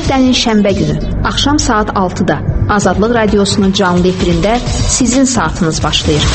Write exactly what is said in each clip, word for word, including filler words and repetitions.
həftənin şənbə günü axşam saat altıda Azadlıq Radiosunun canlı efirində sizin saatınız başlayır.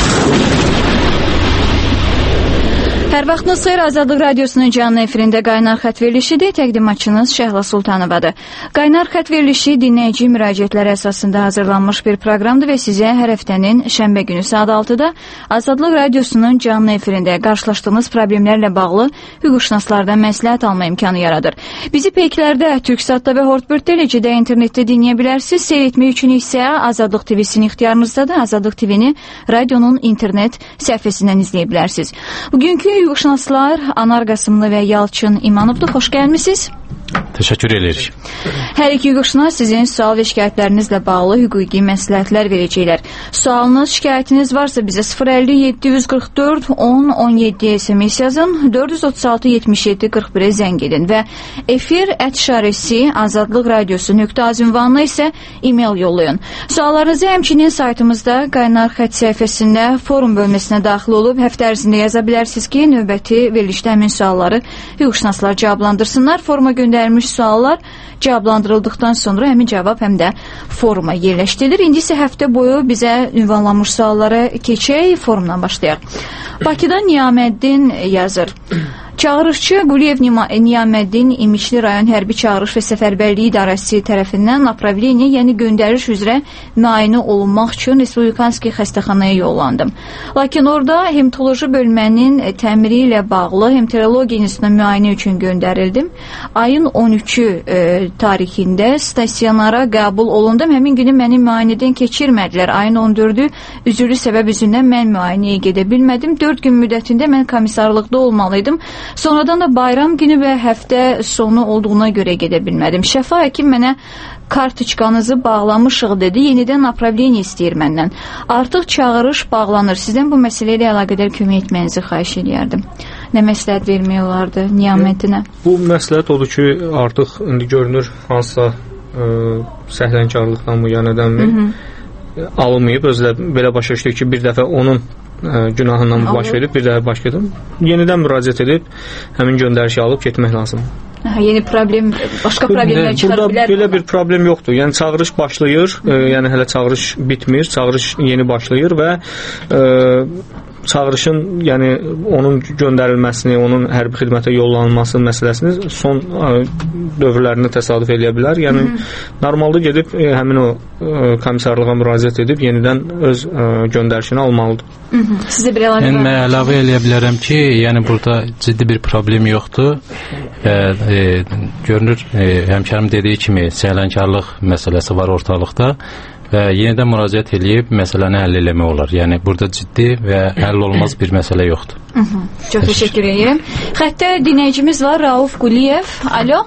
Hər vaxtınız xeyir, Azadlıq Radiosunun canlı efirində Qaynar xət verilişidir. Təqdimatçınız Şəhla Sultanovadır. Qaynar xət verilişi dinləyici müraciətləri əsasında hazırlanmış bir proqramdır və sizə hər həftənin şənbə günü saat altıda Azadlıq Radiosunun canlı efirində qarşılaşdığımız problemlərlə bağlı hüquqşünaslardan məsləhət alma imkanı yaradır. Bizi peyklərdə, Türksatda və Hortbird Telecidə internetdə dinləyə bilərsiniz. Seyr etmək üçün isə Azadlıq T V-sinin ixtiyarınızdadır. Azadlıq T V-ni radionun internet səhifəsindən izləyə bilərsiniz. Bugünkü hüquqşünaslar Anar Qasımlı və Yalçın İmanovdur. Xoş gəlmisiniz. Təşəkkür edirik. Hər iki hüquqşünas sizin sual və şikayətlərinizlə bağlı hüquqi məsləhətlər verəcəklər. Sualınız, şikayətiniz varsa bizə sıfır əlli yeddi yüz qırx dörd on on yeddi S M S yazın, dörd yüz otuz altı yetmiş yeddi qırx birə zəng edin və efir ət şarisi azadlıq radiosu nöqtə az ünvanına isə e-mail yollayın. Suallarınızı həmçinin saytımızda Qaynar xət səhifəsində forum bölməsinə daxil olub həftə ərzində yaza bilərsiniz ki, növbəti verilişdə həmin sualları hüquqşünaslar cavablandırsınlar. Foruma göndərilmiş suallar cavablandırıldıqdan sonra həmin cavab həm də foruma yerləşdirilir. İndi isə həftə boyu bizə ünvanlanmış suallara keçək, forumdan başlayaq. Bakıdan Niyaməddin yazır. Çağırışçı Quliyev Niyaməddin İmişli rayon hərbi çağırış və səfərbərliyi idarəsi tərəfindən направление, yəni göndəriş üzrə müayinə olunmaq üçün Respublikanski xəstəxanaya yollandım. Lakin orada hematoloji bölmənin təmiri ilə bağlı hematologiya institutuna müayinə üçün göndərildim. Ayın on üçü e, tarixində stasionara qəbul olundum. Həmin günü məni müayinədən keçirmədilər. Ayın on dördü üzürlü səbəb üzündən mən müayinəyə gedə bilmədim. dörd gün müddətində mən komissarlıqda olmalıydım. Sonradan da bayram günü və həftə sonu olduğuna görə gedə bilmədim. Şəfa həkim mənə kartoçkanızı bağlamışıq dedi. Yenidən направление istəyir məndən. Artıq çağırış bağlanır. Sizdən bu məsələ ilə əlaqədar kömək etməyinizi xahiş edərdim. Nə məsləhət vermək olardı Niyaməddinə? Bu məsləhət odur ki, artıq indi görünür hansısa səhlənkarlıqdan mı, ya nədənmi alınmayıb. Özləri belə başa düşdük ki, bir dəfə onun ə, günahından mı baş verib, bir dəfə baş gedib. Yenidən müraciət edib həmin göndərişi alıb getmək lazımdır. Hə, yeni problem, başqa problemlər çıxara bilər. Burada belə bir problem yoxdur. Yəni çağırış başlayır, e, yəni hələ çağırış bitmir, çağırış yeni başlayır və e, çağırışın, yəni onun göndərilməsini, onun hərbi xidmətə yollanılması məsələsini son ə, dövrlərində təsadüf eləyə bilər. Yəni Hı -hı. normalda gedib ə, həmin o ə, komissarlığa müraciət edib yenidən öz ə, göndərişini almalıdır. Hı -hı. Sizə bir əlavə yəni, mən əlavə eləyə bilərəm ki, yəni burada ciddi bir problem yoxdur. Və e, görünür, e, həmkarım dediyi kimi səhlənkarlıq məsələsi var ortalıqda. Və yenidən müraciət edib məsələni həll eləmək olar. Yəni burada ciddi və həll olmaz bir məsələ yoxdur. Hı -hı. Çox təşəkkür edirəm. Xəttə dinləyicimiz var, Rauf Quliyev. Alo.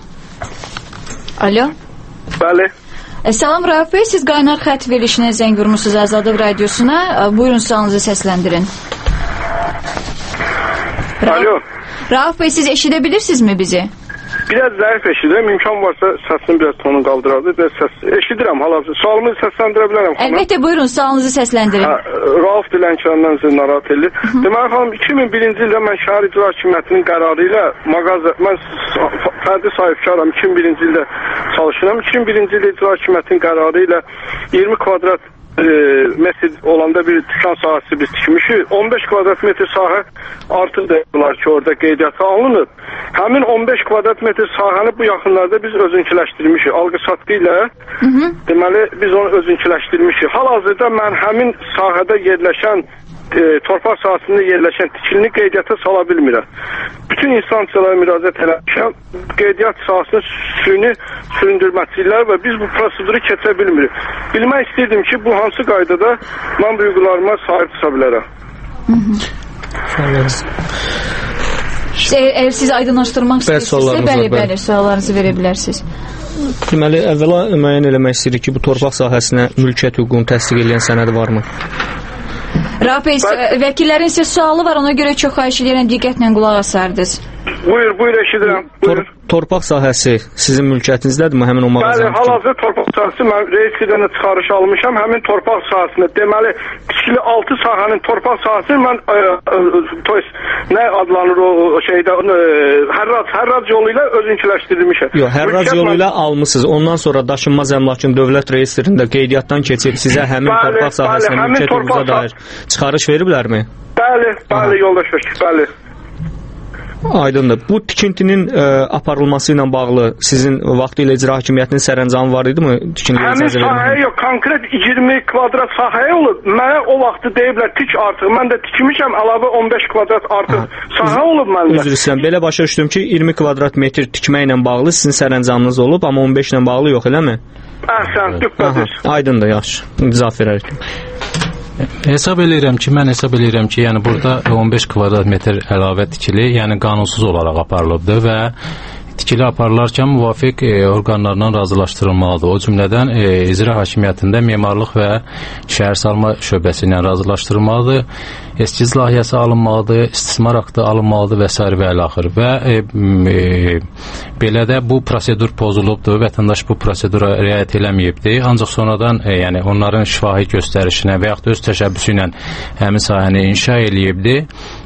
Alo. Bəli. E, salam Rauf bəy, siz Qaynar xət verilişinə zəng vurmusunuz Azadlıq Radiosuna. E, buyurun sualınızı səsləndirin. Alo. Rauf bəy, siz eşidə bilirsinizmi bizi? Biraz zəif eşidirəm. İmkan varsa səsini biraz tonu qaldırardı. Biraz səs eşidirəm. Hala sualımı səsləndirə bilərəm xanım. Əlbəttə, buyurun sualınızı səsləndirin. Ha, Rauf Dilənçəndən sizi narahat edir. Deməli xanım, iki min birinci ildə mən Şəhər İcra Hakimiyyətinin qərarı ilə mağaza, mən fərdi sahibkaram, iki min birinci ildə çalışıram. iki min birinci ildə İcra Hakimiyyətinin qərarı ilə iyirmi kvadrat E, metr olanda bir dükan sahəsi biz tikmişik. on beş kvadrat metr sahə artıq deyirlər ki, orada qeydiyyata alınıb. Həmin on beş kvadrat metr sahəni bu yaxınlarda biz özünkiləşdirmişik. Alqı-satqı ilə Hı -hı. deməli biz onu özünkiləşdirmişik. Hal-hazırda mən həmin sahədə yerləşən e, torpaq sahəsində yerləşən tikilini qeydiyyata sala bilmirəm. Bütün instansiyalara müraciət eləmişəm. Qeydiyyat sahəsində süni süründürməkçilər və biz bu proseduru keçə bilmirik. Bilmək istəyirdim ki, bu hansı qaydada mən bu hüquqlarıma sahib çıxa bilərəm? Əgər siz aydınlaşdırmaq istəyirsinizsə, bəli, bəli, suallarınızı verə bilərsiniz. Deməli, əvvəla müəyyən eləmək istəyirik ki, bu torpaq sahəsinə mülkiyyət hüququnu təsdiq edən sənəd varmı? Rauf bəy, vəkillərin sizə sualı var, ona görə çox xahiş edirəm, diqqətlə qulaq asardınız. Buyur, buyur eşidirəm. Buyur. Tor torpaq sahəsi sizin mülkiyyətinizdədirmi həmin o mağazanın? Bəli, hal-hazırda torpaq sahəsi mən reyestrdən çıxarış almışam. Həmin torpaq sahəsində deməli tikili altı sahənin torpaq sahəsini mən ə, ə, ə, nə adlanır o şeydə ə, hərrac hərrac yolu ilə özünkiləşdirilmişəm. Yox, hərrac yolu ilə almısınız. Ondan sonra daşınmaz əmlakın dövlət reyestrində qeydiyyatdan keçib sizə həmin bəli, torpaq sahəsinə mülkiyyət hüququna dair çıxarış veriblərmi? Bəli, bəli yoldaş Vəkil, bəli. Aydındır. Bu tikintinin ə, aparılması ilə bağlı sizin vaxtilə icra hakimiyyətinin sərəncamı var idi mi? Həmin sahəyə yox, konkret iyirmi kvadrat sahəyə olub. Mənə o vaxtı deyiblər tik artıq. Mən də tikmişəm, əlavə on beş kvadrat artıq ha. sahə olub məndə. Üzr istəyirəm. Belə başa düşdüm ki, iyirmi kvadrat metr tikməklə bağlı sizin sərəncamınız olub, amma on beş ilə bağlı yox, eləmi? Əhsən, düqqədir. Aydındır, yaxşı. İzah verərək. Hesab eləyirəm ki, mən hesab eləyirəm ki, yəni burada on beş kvadrat metr əlavə tikili, yəni qanunsuz olaraq aparılıbdır və tikili aparılarkən müvafiq e, orqanlarla razılaşdırılmalıdır. O cümlədən e, icra hakimiyyətində memarlıq və şəhərsalma şöbəsi ilə razılaşdırılmalıdır. Eskiz layihəsi alınmalıdır, istismar aktı alınmalıdır və s. və ilaxır. Və e, e, belə də bu prosedur pozulubdur, vətəndaş bu prosedura riayət eləməyibdir. Ancaq sonradan e, yəni onların şifahi göstərişinə və yaxud öz təşəbbüsü ilə həmin sahəni inşa eləyibdir.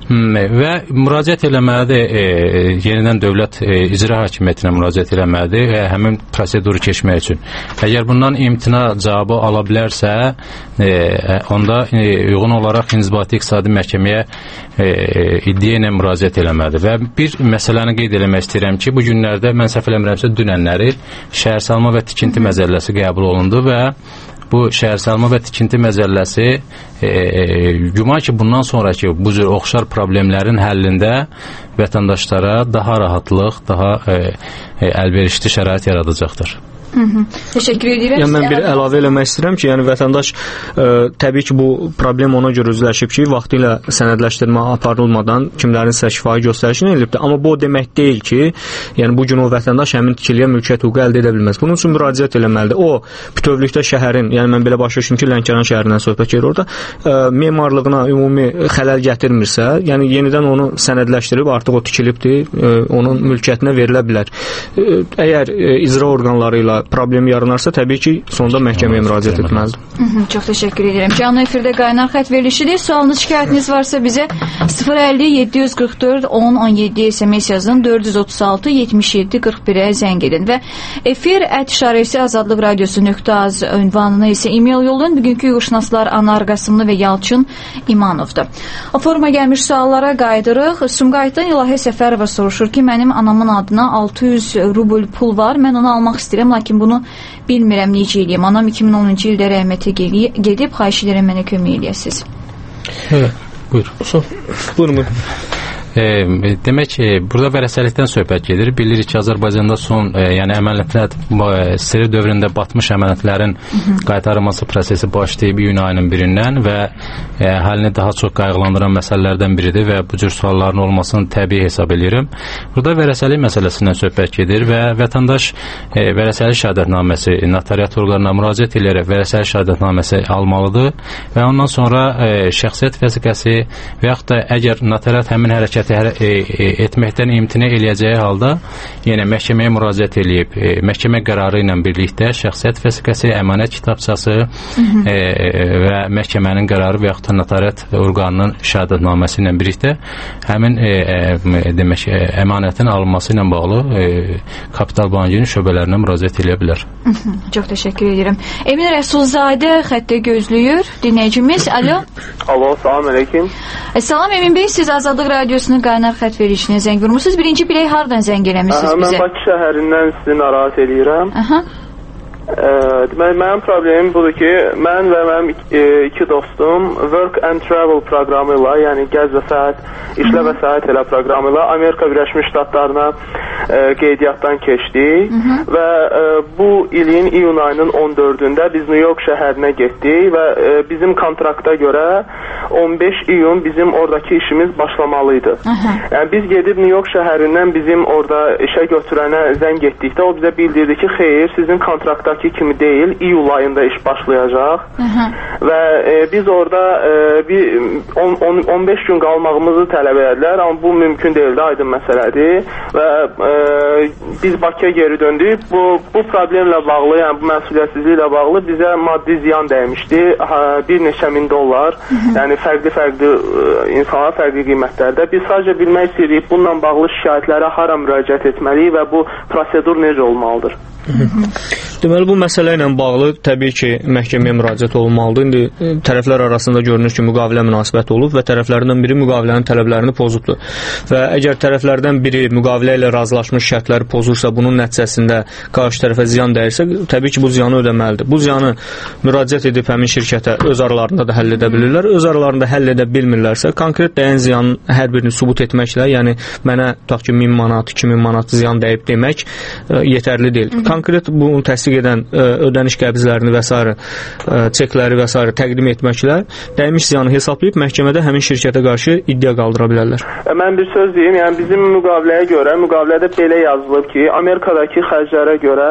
Və müraciət eləməlidir, e, yenidən dövlət e, icra hakimiyyətinə müraciət eləməlidir və həmin proseduru keçmək üçün. Əgər bundan imtina cavabı ala bilərsə, e, onda e, uyğun olaraq inzibati iqtisadi məhkəməyə e, iddia ilə müraciət eləməlidir. Və bir məsələni qeyd eləmək istəyirəm ki, bu günlərdə mən səhv eləmirəmsə dünənləri şəhərsalma və tikinti məzəlləsi qəbul olundu və bu şəhərsalma və tikinti məzəlləsi e, e, güman ki, bundan sonraki bu cür oxşar problemlərin həllində vətəndaşlara daha rahatlıq, daha e, e, əlverişli şərait yaradacaqdır. Hı -hı. Təşəkkür edirəm. Yəni mən bir əlavə eləmək istəyirəm ki, yəni vətəndaş ə, təbii ki, bu problem ona görə üzləşib ki, vaxtilə sənədləşdirmə aparılmadan kimlərinsə şifahi göstərişini edibdir. Amma bu o demək deyil ki, yəni bu gün o vətəndaş həmin tikiliyə mülkiyyət hüququ əldə edə bilməz. Bunun üçün müraciət eləməlidir. O bütövlükdə şəhərin, yəni mən belə başa düşdüm ki, Lənkəran şəhərindən söhbət gedir orada, ə, memarlığına ümumi xələl gətirmirsə, yəni yenidən onu sənədləşdirib artıq o tikilibdir, ə, onun mülkiyyətinə verilə bilər. Ə, əgər ə, icra orqanları ilə problem yaranarsa, təbii ki, sonda məhkəməyə müraciət etməlidir. Çox təşəkkür edirəm. Canlı efirdə qaynar xətt verilişidir. Sualınız, şikayətiniz varsa bizə sıfır əlli yeddi yüz qırx dörd on on yeddi S M S yazın, dörd yüz otuz altı yetmiş yeddi qırx birə zəng edin və efir ət işarəsi azadlıq radiosu nöqtə az ünvanına isə e-mail yollayın. Bugünkü hüquqşünaslar Anar Qasımlı və Yalçın İmanovdur. O forma gəlmiş suallara qayıdırıq. Sumqayıtdan İlahi Səfərova soruşur ki, mənim anamın adına altı yüz rubl pul var. Mən onu almaq istəyirəm, lakin bunu bilmirəm necə eləyəm. Anam iki min onuncu ildə rəhmətə gedib, xahiş edirəm mənə kömək eləyəsiniz. Evet, buyur. Buyurun. E, demək ki, burada vərəsəlikdən söhbət gedir. Bilirik ki, Azərbaycanda son, e, yəni əmənətlər, e, seri dövründə batmış əmənətlərin qaytarılması prosesi başlayıb iyun ayının birindən və e, həlini daha çox qayğılandıran məsələlərdən biridir və bu cür sualların olmasını təbii hesab edirəm. Burada vərəsəlik məsələsindən söhbət gedir və vətəndaş e, vərəsəlik şəhadətnaməsi notariat orqanına müraciət edərək vərəsəlik şəhadətnaməsi almalıdır və ondan sonra e, şəxsiyyət vəsiqəsi və yaxud da əgər notariat həmin hərəkət E, e, etməkdən imtina eləyəcəyi halda yenə məhkəməyə müraciət eləyib e, məhkəmə qərarı ilə birlikdə şəxsiyyət vəsiqəsi, əmanət kitabçası e, və məhkəmənin qərarı və yaxud da notariat orqanının şəhadətnaməsi ilə birlikdə həmin e, e, demək, e, əmanətin alınması ilə bağlı e, Kapital Bankının şöbələrinə müraciət eləyə bilər. Çox təşəkkür edirəm. Emin Rəsulzadə xəttə gözləyir. Dinləyicimiz, alo. Alo, salam əleykum. Salam Emin bəy, siz Azadlıq Radiosunu qaynar xətt verilişinə zəng vurmusunuz. Birinci bilək hardan zəng eləmişsiniz Aha, bizə? Mən Bakı şəhərindən sizi narahat edirəm. Aha. Ə, deməli, mənim problemim budur ki, mən və mənim iki, iki dostum Work and Travel proqramı ilə, yəni gəz və səyahət, işlə və səyahət elə proqramı ilə Amerika Birləşmiş Ştatlarına ə, qeydiyyatdan keçdik Hı -hı. və ə, bu ilin iyun ayının on dördündə biz New York şəhərinə getdik və ə, bizim kontrakta görə on beş iyun bizim oradakı işimiz başlamalıydı. Hı -hı. Yəni biz gedib New York şəhərindən bizim orada işə götürənə zəng etdikdə o bizə bildirdi ki, xeyr, sizin kontrakta burdakı kimi deyil, iyul ayında iş başlayacaq. Aha. Və e, biz orada e, bir on beş gün qalmağımızı tələb edilər, amma bu mümkün deyildi, aydın məsələdir. Və e, biz Bakıya geri döndük. Bu, bu problemlə bağlı, yəni bu məsuliyyətsizliklə bağlı bizə maddi ziyan dəymişdi. Ha, bir neçə min dollar, Aha. yəni fərqli-fərqli insanlar fərqli qiymətlərdə. Biz sadəcə bilmək istəyirik, bununla bağlı şikayətlərə hara müraciət etməliyik və bu prosedur necə olmalıdır? Deməli, bu məsələ ilə bağlı təbii ki, məhkəməyə müraciət olunmalıdır. İndi tərəflər arasında görünür ki, müqavilə münasibəti olub və tərəflərdən biri müqavilənin tələblərini pozubdur. Və əgər tərəflərdən biri müqavilə ilə razılaşmış şərtləri pozursa, bunun nəticəsində qarşı tərəfə ziyan dəyirsə, təbii ki, bu ziyanı ödəməlidir. Bu ziyanı müraciət edib həmin şirkətə öz aralarında da həll edə bilirlər. Öz aralarında həll edə bilmirlərsə, konkret dəyən ziyanın hər birini sübut etməklə, yəni mənə tutaq ki, min manat, iki min manat ziyan dəyib demək ə, yetərli deyil. Hı -hı. Konkret bunu təsdiq edən ə, ödəniş qəbzlərini və s. çekləri və s. təqdim etməklə dəymiş ziyanı hesablayıb məhkəmədə həmin şirkətə qarşı iddia qaldıra bilərlər. Mən bir söz deyim, yəni bizim müqaviləyə görə, müqavilədə belə yazılıb ki, Amerikadakı xərclərə görə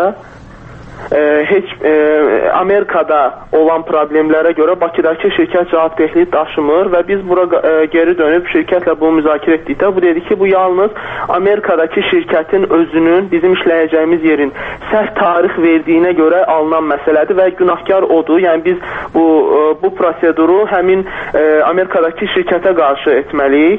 e, heç e, Amerikada olan problemlərə görə Bakıdakı şirkət cavabdehliyi daşımır və biz bura e, geri dönüb şirkətlə bunu müzakirə etdikdə bu dedi ki, bu yalnız Amerikadakı şirkətin özünün bizim işləyəcəyimiz yerin səhv tarix verdiyinə görə alınan məsələdir və günahkar odur. Yəni biz bu e, bu proseduru həmin e, Amerikadakı şirkətə qarşı etməliyik.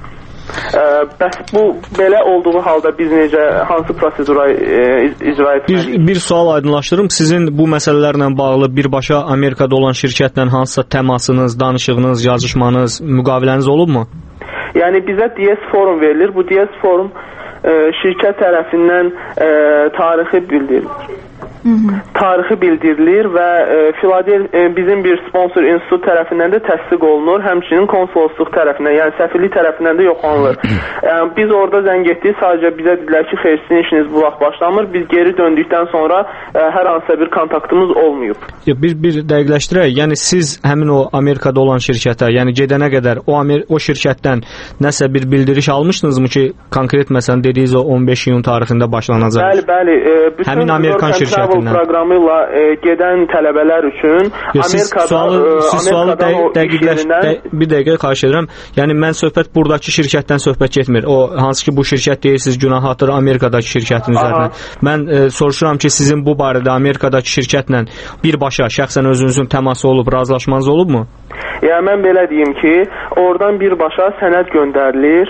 Ə, bəs bu belə olduğu halda biz necə, hansı prosedura e, icra etməliyik? Bir, bir sual aydınlaşdırım. Sizin bu məsələlərlə bağlı birbaşa Amerikada olan şirkətlə hansısa təmasınız, danışığınız, yazışmanız, müqaviləniz olubmu? Yəni bizə D S forum verilir. Bu D S forum e, şirkət tərəfindən e, tarixi bildirilir. Hı -hı. Tarixi bildirilir və e, Filadelf e, bizim bir sponsor institut tərəfindən də təsdiq olunur, həmçinin konsolosluq tərəfindən, yəni səfirlik tərəfindən də yoxlanılır. Yəni biz orada zəng etdik, sadəcə bizə dedilər ki, xeyr, sizin işiniz bu vaxt başlamır. Biz geri döndükdən sonra e, hər hansısa bir kontaktımız olmayıb. Bir bir dəqiqləşdirək. Yəni siz həmin o Amerikada olan şirkətə, yəni gedənə qədər o Amer o şirkətdən nəsə bir bildiriş almışdınızmı ki, konkret məsələn dediyiniz o on beş iyun tarixində başlanacaq? Bəli, bəli. E, bütün həmin Amerikan şirkəti proqramı ilə e, gedən tələbələr üçün Amerikada sualı, siz sualı dəqiqləşdirə də, bir dəqiqə xahiş edirəm. Yəni mən söhbət burdakı şirkətdən söhbət getmir. O hansı ki bu şirkət deyirsiniz günah atır Amerikadakı şirkətin üzərinə. Mən e, soruşuram ki, sizin bu barədə Amerikadakı şirkətlə birbaşa şəxsən özünüzün təması olub, razılaşmanız olubmu? Yəni mən belə deyim ki, oradan birbaşa sənəd göndərilir.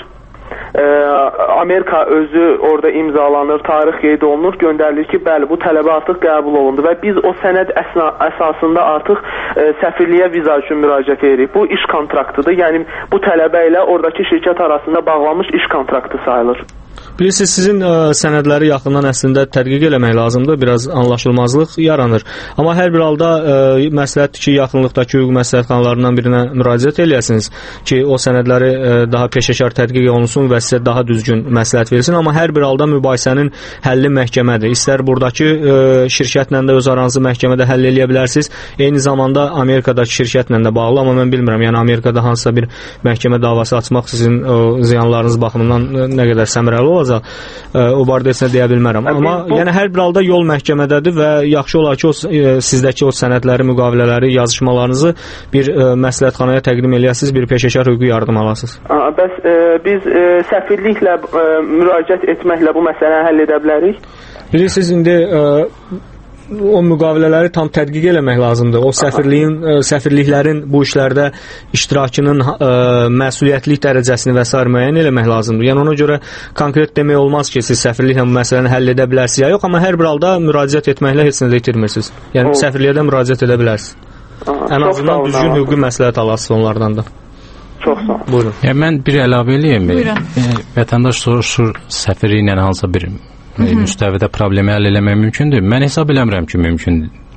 Amerika özü orada imzalanır, tarix qeyd olunur, göndərilir ki, bəli, bu tələbə artıq qəbul olundu və biz o sənəd əsna, əsasında artıq e, səfirliyə viza üçün müraciət edirik. Bu iş kontraktıdır, yəni bu tələbə ilə oradakı şirkət arasında bağlanmış iş kontraktı sayılır. Bilirsiniz, sizin ə, sənədləri yaxından əslində tədqiq eləmək lazımdır, biraz anlaşılmazlıq yaranır. Amma hər bir halda ə, məsləhətdir ki, yaxınlıqdakı hüquq məsləhətxanalarından birinə müraciət eləyəsiniz ki, o sənədləri ə, daha peşəkar tədqiq olunsun və sizə daha düzgün məsləhət verilsin. Amma hər bir halda mübahisənin həlli məhkəmədir. İstər buradakı ə, şirkətlə də öz aranızı məhkəmədə həll eləyə bilərsiniz, eyni zamanda Amerikadakı şirkətlə də bağlı, amma mən bilmirəm, yəni Amerikada hansısa bir məhkəmə davası açmaq sizin ə, ziyanlarınız baxımından ə, nə qədər səmərəli olacaq, o barədə heç nə deyə bilmərəm. Amma bu, yəni hər bir halda yol məhkəmədədir və yaxşı olar ki, o sizdəki o sənədləri, müqavilələri, yazışmalarınızı bir ə, məsləhətxanaya təqdim eləyəsiniz, bir peşəkar hüquqi yardım alasınız. Aa, bəs ə, biz ə, səfirliklə ə, müraciət etməklə bu məsələni həll edə bilərik? Bilirsiniz, indi ə, o müqavilələri tam tədqiq eləmək lazımdır. O səfirliyin, ə, səfirliklərin bu işlərdə iştirakının ə, məsuliyyətlik dərəcəsini və s. müəyyən eləmək lazımdır. Yəni ona görə konkret demək olmaz ki, siz səfirliklə bu məsələni həll edə bilərsiniz ya yox, amma hər bir halda müraciət etməklə heç nə də itirmirsiniz. Yəni o, səfirliyə də müraciət edə bilərsiniz. Aha, ən azından düzgün hüquqi məsləhət alasınız onlardan da. Çox sağ olun. Buyurun. Yəni mən bir əlavə eləyim. Yəni, vətəndaş soruşur səfirliklə hansısa bir Hı -hı. müstəvidə problemi həll eləmək mümkündür. Mən hesab eləmirəm ki, mümkün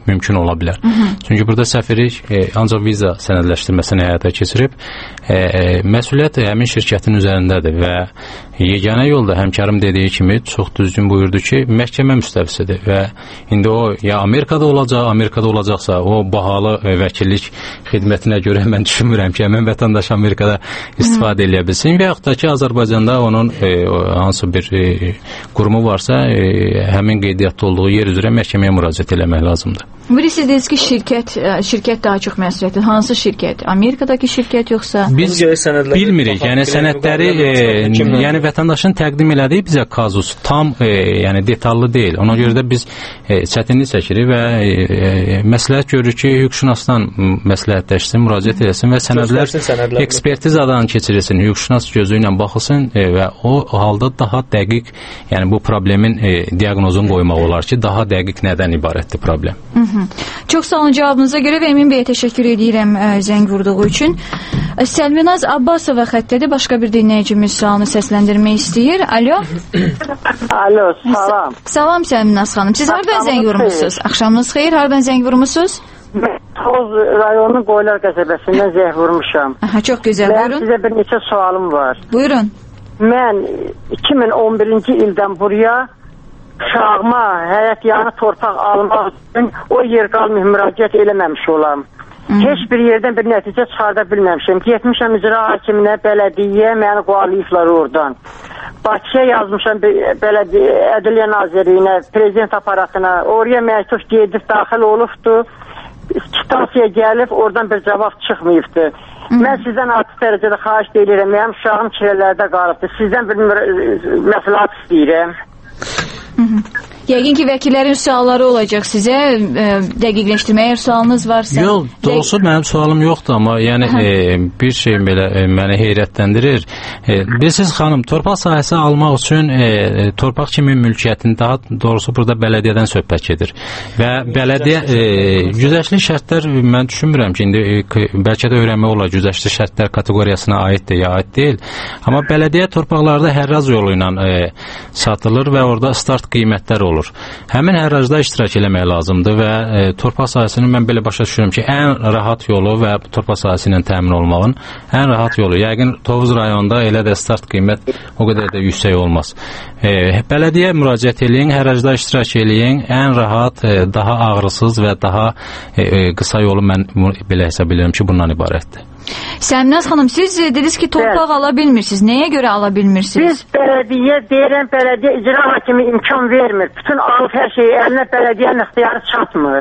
mümkün ola bilər. Hı -hı. Çünki burada səfirlik e, ancaq viza sənədləşdirməsini həyata keçirib, e, e, məsuliyyət həmin şirkətin üzərindədir və yeganə yolda həmkarım dediyi kimi çox düzgün buyurdu ki, məhkəmə müstəvisidir və indi o ya Amerikada olacaq, Amerikada olacaqsa o bahalı e, vəkillik xidmətinə görə mən düşünmürəm ki, həmin vətəndaş Amerikada istifadə edə bilsin və yaxud da ki, Azərbaycanda onun e, hansı bir e, qurumu varsa, e, həmin qeydiyyatda olduğu yer üzrə məhkəməyə müraciət eləmək lazımdır. Birisi dediniz ki, şirkət şirkət daha çox məsuliyyətli. Hansı şirkət? Amerikadakı şirkət yoxsa? Biz bilmirik. Yəni sənədləri, e, yəni vətəndaşın təqdim elədiyi bizə kazus tam, e, yəni detallı deyil. Ona görə də biz e, çətinlik çəkirik və e, məsləhət görürük ki, hüquqşünasdan məsləhətləşsin, müraciət eləsin və sənədlər ekspertizadan keçirilsin, hüquqşünas gözü ilə baxılsın e, və o halda daha dəqiq, yəni bu problemin e, diaqnozunu qoymaq olar ki, daha dəqiq nədən ibarətdir problem. Hı -hı. Çox sağ olun cavabınıza görə və Emin bəyə təşəkkür edirəm ə, zəng vurduğu üçün. Səlminaz Abbasova xəttədir. Başqa bir dinləyicimiz sualını səsləndirmək istəyir. Alo. Alo, salam. Salam Səlminaz xanım. Siz hardan zəng vurmusunuz? Axşamınız xeyir. Hardan zəng vurmusunuz? Toz rayonunun Qoylar qəsəbəsindən zəng vurmuşam. Aha, çox gözəl. Mən Buyurun. sizə bir neçə sualım var. Buyurun. Mən iki min on birinci ildən buraya uşağıma həyat yanı torpaq almaq üçün o yer qalmayıb müraciət eləməmiş olam. Hmm. Heç bir yerdən bir nəticə çıxarda bilməmişim. Getmişəm icra hakiminə, bələdiyyə, məni qovalayıblar oradan. Bakıya yazmışam bələdiyyə, Ədliyyə Nazirliyinə, prezident aparatına. Oraya məktub gedib daxil olubdu. Stansiyaya gəlib, oradan bir cavab çıxmayıbdı. Hmm. Mən sizdən artıq dərəcədə xahiş edirəm. Mənim uşağım kirələrdə qalıbdır. Sizdən bir məsləhət istəyirəm. Hı -hı. Yəqin ki, vəkillərin sualları olacaq sizə, e, dəqiqləşdirməyə sualınız varsa. Yox, doğrusu Dəq mənim sualım yoxdur, amma yəni e, bir şey belə e, məni heyrətləndirir. E, bilirsiniz xanım, torpaq sahəsi almaq üçün e, torpaq kimi mülkiyyətin, daha doğrusu burada bələdiyyədən söhbət gedir. Və bələdiyyə e, güzəştli şərtlər mən düşünmürəm ki, indi e, bəlkə də öyrənmək olar, güzəştli şərtlər kateqoriyasına aiddir ya aid deyil. Amma bələdiyyə torpaqlarda hərraz yolu ilə e, satılır və orada start qiymətlər olur. Həmin hərracda iştirak eləmək lazımdır və e, torpaq sahəsinin mən belə başa düşürəm ki, ən rahat yolu və torpaq sahəsi ilə təmin olmağın ən rahat yolu. Yəqin Tovuz rayonunda elə də start qiymət o qədər də yüksək olmaz. E, bələdiyyə müraciət eləyin, hərracda iştirak eləyin, ən rahat, e, daha ağrısız və daha e, e, qısa yolu mən belə hesab edirəm ki, bundan ibarətdir. Səlminaz xanım, siz dediniz ki, torpaq ala bilmirsiniz. Nəyə görə ala bilmirsiniz? Biz bələdiyyə, deyirəm, bələdiyyə icra hakimi imkan vermir. Bütün alıb hər şeyi əlinə bələdiyyənin ixtiyarı çatmır.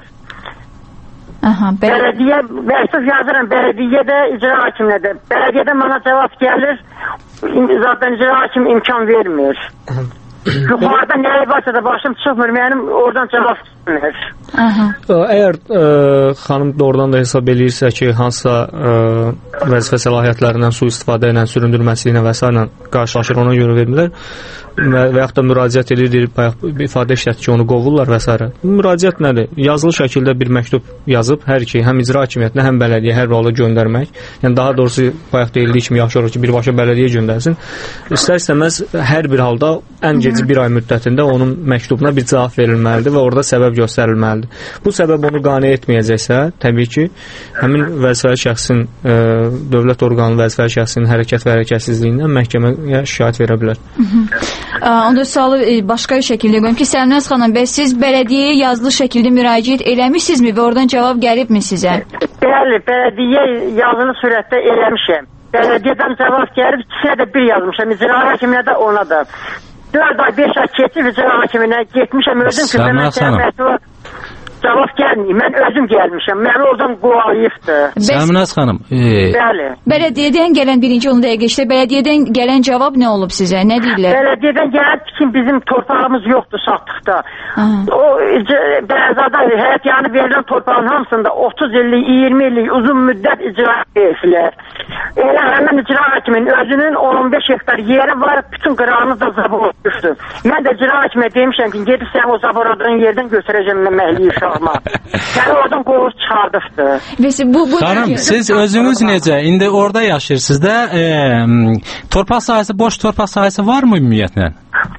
Aha, bəl bələdiyyə, məktub yazıram bələdiyyə icra hakiminə də. Bələdiyyədən bana cavab gəlir, zaten icra hakimi imkan vermir. Yuxarıda nəyə varsa da başım çıxmır, mənim oradan cavab çıxmır. Əgər ə, xanım doğrudan da hesab eləyirsə ki, hansısa ə, vəzifə səlahiyyətlərindən sui-istifadə ilə, süründürməsi ilə və s. ilə qarşılaşır, ona görə vermirlər və, və yaxud da müraciət edir, deyir, ifadə işlətir ki, onu qovurlar və s. Müraciət nədir? Yazılı şəkildə bir məktub yazıb, hər iki, həm icra hakimiyyətinə, həm bələdiyyə hər halda göndərmək. Yəni daha doğrusu bayaq deyildiyi kimi yaxşı olur ki, birbaşa bələdiyyə göndərsin. İstər-istəməz hər bir halda ən gec bir ay müddətində onun məktubuna bir cavab verilməlidir və orada səbəb göstərilməlidir. Bu səbəb onu qane etməyəcəksə, təbii ki, həmin vəzifəli şəxsin, e, dövlət orqanı vəzifəli şəxsinin hərəkət və hərəkətsizliyindən məhkəməyə şikayət verə bilər. Onda sualı başqa bir şəkildə qoyum ki, Səlminaz xanım, bəs siz bələdiyyəyə yazılı şəkildə müraciət eləmişsinizmi və oradan cavab gəlibmi sizə? Bəli, bələdiyyə yazılı sürətdə eləmişəm. Bələdiyyədən cavab gəlib, ikisinə də bir yazmışam, icra hakiminə də ona da. dörd ay, beş ay keçib icra hakiminə getmişəm, özüm ki, mən səhmətli cavab gəlməyim, mən özüm gəlmişəm, məni oradan qovalayıbdı. Səlminaz xanım, e... bəli. Bələdiyyədən gələn birinci onu dəqiq işte, bələdiyyədən gələn cavab nə olub sizə, nə deyirlər? Bələdiyyədən gəlib ki, bizim torpağımız yoxdur satdıqda. O bəzada həyat yanı verilən torpağın hamısında otuz illik, iyirmi illik uzun müddət icra edirlər. Elə həmin icra hakiminin özünün on on beş hektar yeri var, bütün qırağını da zabor düşdü. Mən də icra hakimə demişəm ki, gedib sən o zaboradığın yerdən götürəcəm mən məhliyi uşağıma. Səni oradan qovur çıxardıqdı. Xanım, siz özünüz necə? İndi orada yaşayırsınız da, e, torpaq sahəsi, boş torpaq sahəsi var mı ümumiyyətlə?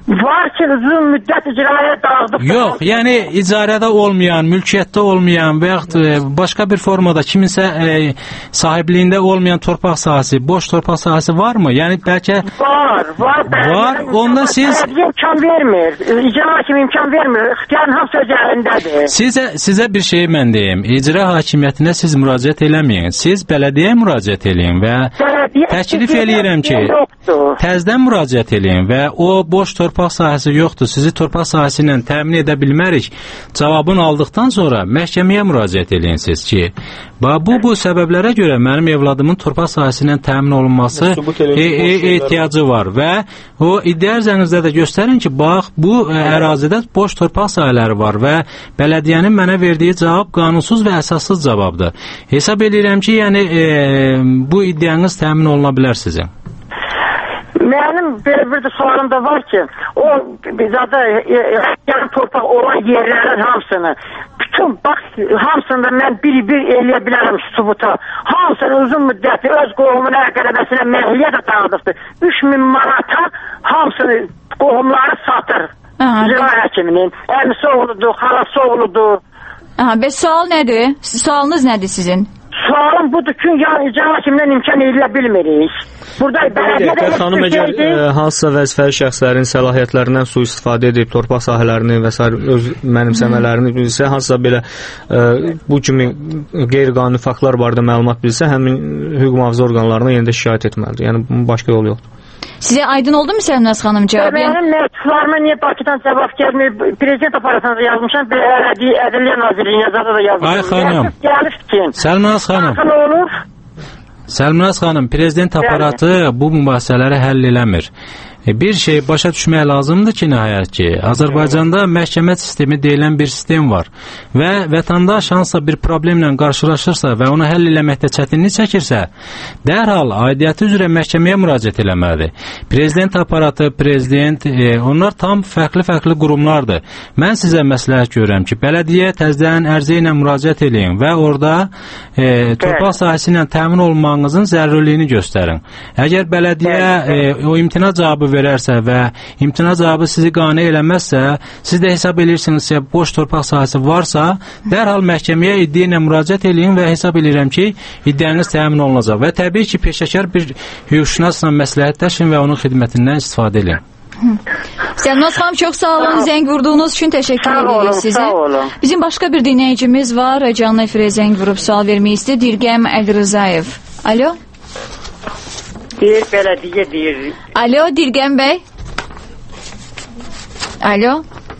var ki uzun müddət icraya dağıdıb. Yox, yəni icarədə olmayan, mülkiyyətdə olmayan və yaxud e, başqa bir formada kiminsə e, sahibliyində olmayan torpaq sahəsi, boş torpaq sahəsi varmı? Yəni bəlkə var, var. Var, onda siz imkan vermir. İcra hakimi imkan vermir. İxtiyarın hamısı öz əlindədir. Sizə sizə bir şey mən deyim. İcra hakimiyyətinə siz müraciət eləməyin. Siz bələdiyyəyə müraciət eləyin və təklif eləyirəm ki, təzədən müraciət eləyin və o boş torpaq sahəsi yoxdur, sizi torpaq sahəsi ilə təmin edə bilmərik. Cavabını aldıqdan sonra məhkəməyə müraciət eləyin siz ki, bu bu səbəblərə görə mənim evladımın torpaq sahəsi ilə təmin olunması e e ehtiyacı var və o iddia ərizənizdə də göstərin ki, bax bu ə, ərazidə boş torpaq sahələri var və bələdiyyənin mənə verdiyi cavab qanunsuz və əsassız cavabdır. Hesab edirəm ki, yəni e, bu iddianız təmin oluna bilər sizin. Mənim belə bir də sualım da var ki, o bizada yəni torpaq olan yerlərin hamısını, bütün bax hamısında mən bir-bir eləyə bilərəm sübuta. Hamısını uzun müddətli öz qohumun əqrəbəsinə məhliyə də dağıdıbdır. üç min manata hamısını qohumları satır. İcra həkiminin. Əmisi oğludur, xalası oğludur. Aha, bəs sual nədir? Sualınız nədir sizin? Sualım budur ki, yəni icra hakimindən imkan eləyə bilmirik. Burada bələdiyyə xanım əgər e, hansısa vəzifəli şəxslərin səlahiyyətlərindən sui-istifadə edib torpaq sahələrini və s. öz mənimsəmələrini bilsə, hansısa belə e, bu kimi qeyri-qanuni faktlar barədə məlumat bilsə, həmin hüquq mühafizə orqanlarına yenə də şikayət etməlidir. Yəni bunun başqa yolu yoxdur. Sizə aydın oldu mu Səlmnaz xanım cavabı? Mənim məktublarıma niyə Bakıdan cavab gəlmir? Prezident aparatına yazmışam, Ədliyyə Nazirliyinə da yazmışam. Ay xanım, Səlmnaz xanım. Səlmnaz xanım, prezident aparatı bu mübahisələri həll eləmir. Bir şey başa düşmək lazımdır ki, nəhayət ki, Azərbaycanda məhkəmə sistemi deyilən bir sistem var və vətəndaş hansısa bir problemlə qarşılaşırsa və onu həll eləməkdə çətinlik çəkirsə, dərhal aidiyyəti üzrə məhkəməyə müraciət eləməlidir. Prezident aparatı, prezident, e, onlar tam fərqli-fərqli qurumlardır. Mən sizə məsləhət görürəm ki, bələdiyyə təzədən ərizə ilə müraciət eləyin və orada e, torpaq sahəsi ilə təmin olmağınızın zərurliyini göstərin. Əgər bələdiyyə e, o imtina cavabı verərsə və imtina cavabı sizi qane eləməzsə, siz də hesab edirsiniz ki, boş torpaq sahəsi varsa, dərhal məhkəməyə iddia ilə müraciət eləyin və hesab edirəm ki, iddianız təmin olunacaq və təbii ki, peşəkar bir hüquqşünasla məsləhətləşin və onun xidmətindən istifadə edin. Səlmnaz xanım, çox sağ olun, zəng vurduğunuz üçün təşəkkür edirik sizə. Bizim başqa bir dinləyicimiz var, canlı efirə zəng vurub sual vermək istəyir, Dirgəm Əlrızayev. Alo? Deyir, bələdiyyə deyir. Alo, Dirgəm bəy. Alo.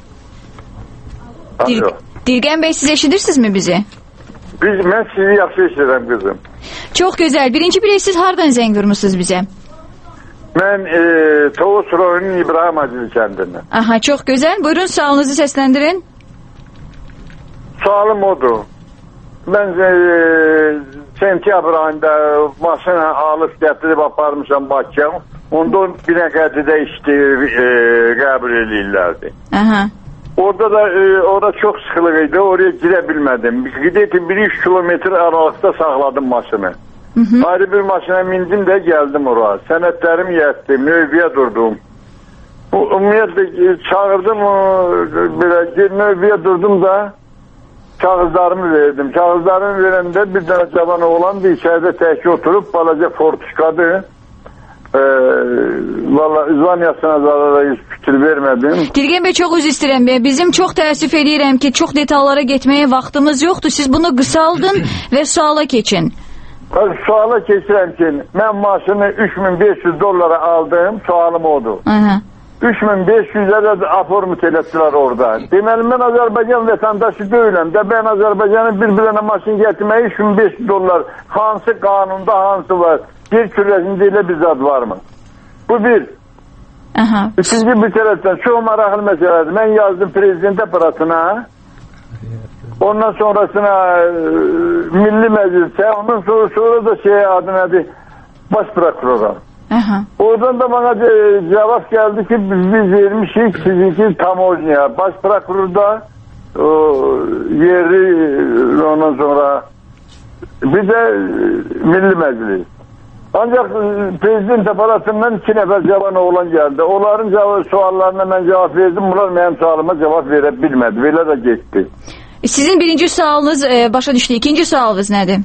Dir Alo. Dirgəm bəy, siz eşidirsinizmi bizi? Biz, mən sizi yaxşı eşidirəm qızım. Çox gözəl. Birinci bilək, siz hardan zəng vurmuşsunuz bizə? Mən e, Tovuz rayonunun İbrahim Aziz kəndindən. Aha, çox gözəl. Buyurun, sualınızı səsləndirin. Sualım odur. Mən e, sentyabr ayında maşını alıb gətirib aparmışam Bakıya. Onda bir nəqədidə işləyir, e, qəbul edirlərdi. Aha. Orada da e, orada çox sıxılıq idi. Oraya girə bilmədim. Qidəti bir üç kilometr aralıqda saxladım maşını. Hı -hı. Ayrı bir maşına mindim də gəldim oraya. Sənədlərimi yətdim, növbəyə durdum. Ümumiyyətlə çağırdım, belə növbəyə durdum da kağızlarımı verdim. Kağızlarımı verəndə bir dənə cavan oğlan bir içəridə tək oturub, balaca fortuşkadı. Ee, valla Üzvanyasına zarara hiç fikir vermədim. Dirgən bəy, çox üzr istəyirəm bəy. Bizim çox təəssüf edirəm ki, çox detallara getməyə vaxtımız yoxdur. Siz bunu qısaldın və suala keçin. Suala keçirəm ki, mən maşını üç min beş yüz dollara aldım, sualım odur. Aha. üç min beş yüzlərə də aformut elətdilər orada. Deməli, mən Azərbaycan vətəndaşı deyiləm də, mən Azərbaycanın bir bilənə maşın gətirməyi üç min beş yüz dollar. Hansı qanunda, hansı var? Yer kürəsində elə bir zad varmı? Bu bir. Aha. İkinci bir tərəfdən çox maraqlı məsələdir. Mən yazdım prezident aparatına. Ondan sonrasına e, Milli Məclisə, ondan sonra, sonra da şey adı nədir? Baş prokurora. Aha. Oradan da bana e, cevap geldi ki biz, biz vermişik sizinki tamojnya. Baş prokurorda o, yeri ondan sonra bir de e, Milli Meclis. Ancaq prezident aparatından iki nəfər cavan oğlan gəldi. Onların cavab, suallarına mən cavab verdim. Bunlar mənim sualıma cavab verə bilmədi. Belə də getdi. Sizin birinci sualınız e, başa düşdü. İkinci sualınız nədir?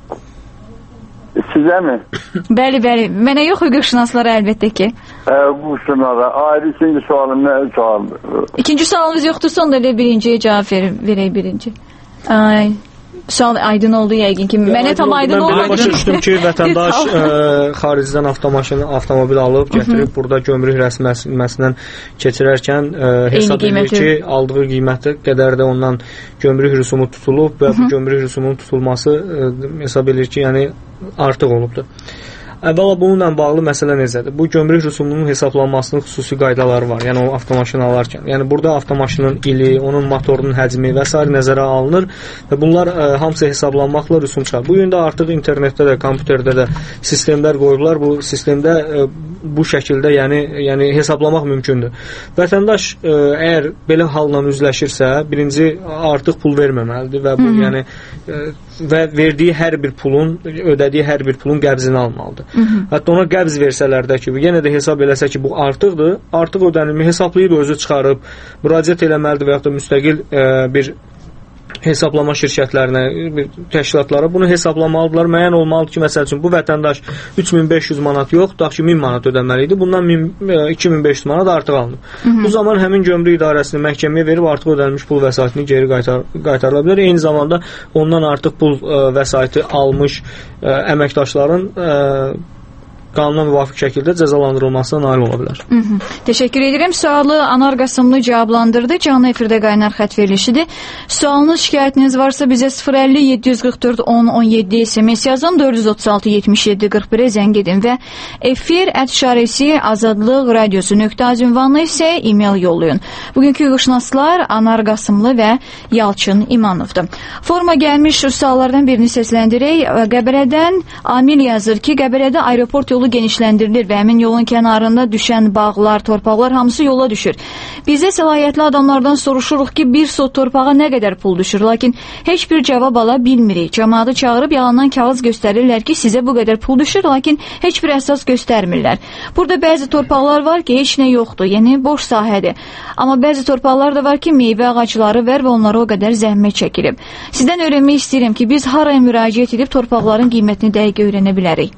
Sizə mi? Bəli, bəli. Mənə yox, hüquqşünaslara əlbəttə ki. Ə, hüquqşünaslara. Ayrı ikinci sualım nə sualdır? İkinci sualınız yoxdur, sonra da birinciyə cavab verin, verək birinci. Ay. Sual aydın oldu yəqin ki. Mənə tam aydın olmadı. Mən başa düşdüm ki, vətəndaş ə, xaricdən avtomaşını, avtomobil alıb, gətirib burada gömrük rəsməsindən keçirərkən ə, hesab edir ki, aldığı qiyməti qədər də ondan gömrük rüsumu tutulub və bu gömrük rüsumunun tutulması ə, hesab edir ki, yəni artıq olubdur. Əvvəla bununla bağlı məsələ necədir? Bu gömrük rüsumunun hesablanmasının xüsusi qaydaları var. Yəni o avtomaşını alarkən. Yəni burada avtomaşının ili, onun motorunun həcmi və s. nəzərə alınır və bunlar ə, hamısı hesablanmaqla rüsum çıxar. Bu gün də artıq internetdə də, kompüterdə də sistemlər qoyublar. Bu sistemdə ə, bu şəkildə yəni yəni hesablamaq mümkündür. Vətəndaş ə, əgər belə halla üzləşirsə, birinci artıq pul verməməlidir və bu Hı -hı. yəni ə, və verdiyi hər bir pulun, ödədiyi hər bir pulun qəbzini almalıdır. Hı -hı. Hətta ona qəbz versələr də ki, yenə də hesab eləsə ki, bu artıqdır, artıq ödənilmi hesablayıb özü çıxarıb müraciət eləməlidir və yaxud da müstəqil ə, bir hesablama şirkətlərinə, bir təşkilatlara bunu hesablamalıdırlar. Müəyyən olmalıdır ki, məsəl üçün bu vətəndaş üç min beş yüz manat yox, tutaq ki, min manat ödəməli idi. Bundan iki min beş yüz manat artıq alınıb. Hı -hı. Bu zaman həmin gömrük idarəsini məhkəməyə verib artıq ödənilmiş pul vəsaitini geri qaytar qaytarıla bilər. Eyni zamanda ondan artıq pul ə, vəsaiti almış ə, əməkdaşların ə, qanuna müvafiq şəkildə cəzalandırılmasına nail ola bilər. Hı -hı. Təşəkkür edirəm. Sualı Anar Qasımlı cavablandırdı. Canlı efirdə qaynar xət verilişidir. Sualınız, şikayətiniz varsa bizə sıfır əlli yeddi yüz qırx dörd on on yeddi S M S yazın, dörd yüz otuz altı yetmiş yeddi qırx birə zəng edin və efir ət şarisi azadlıq radiosu nöqtə az ünvanlı isə e-mail yollayın. Bugünkü hüquqşünaslar Anar Qasımlı və Yalçın İmanovdur. Forma gəlmiş suallardan birini səsləndirək. Qəbələdən Amil yazır ki, Qəbələdə aeroport yolu genişləndirilir və həmin yolun kənarında düşən bağlar, torpaqlar hamısı yola düşür. Bizə səlahiyyətli adamlardan soruşuruq ki, bir sot torpağa nə qədər pul düşür, lakin heç bir cavab ala bilmirik. Cəmaatı çağırıb yalandan kağız göstərirlər ki, sizə bu qədər pul düşür, lakin heç bir əsas göstərmirlər. Burada bəzi torpaqlar var ki, heç nə yoxdur, yəni boş sahədir. Amma bəzi torpaqlar da var ki, meyvə ağacları var və onlara o qədər zəhmət çəkilib. Sizdən öyrənmək istəyirəm ki, biz haraya müraciət edib torpaqların qiymətini dəqiq öyrənə bilərik?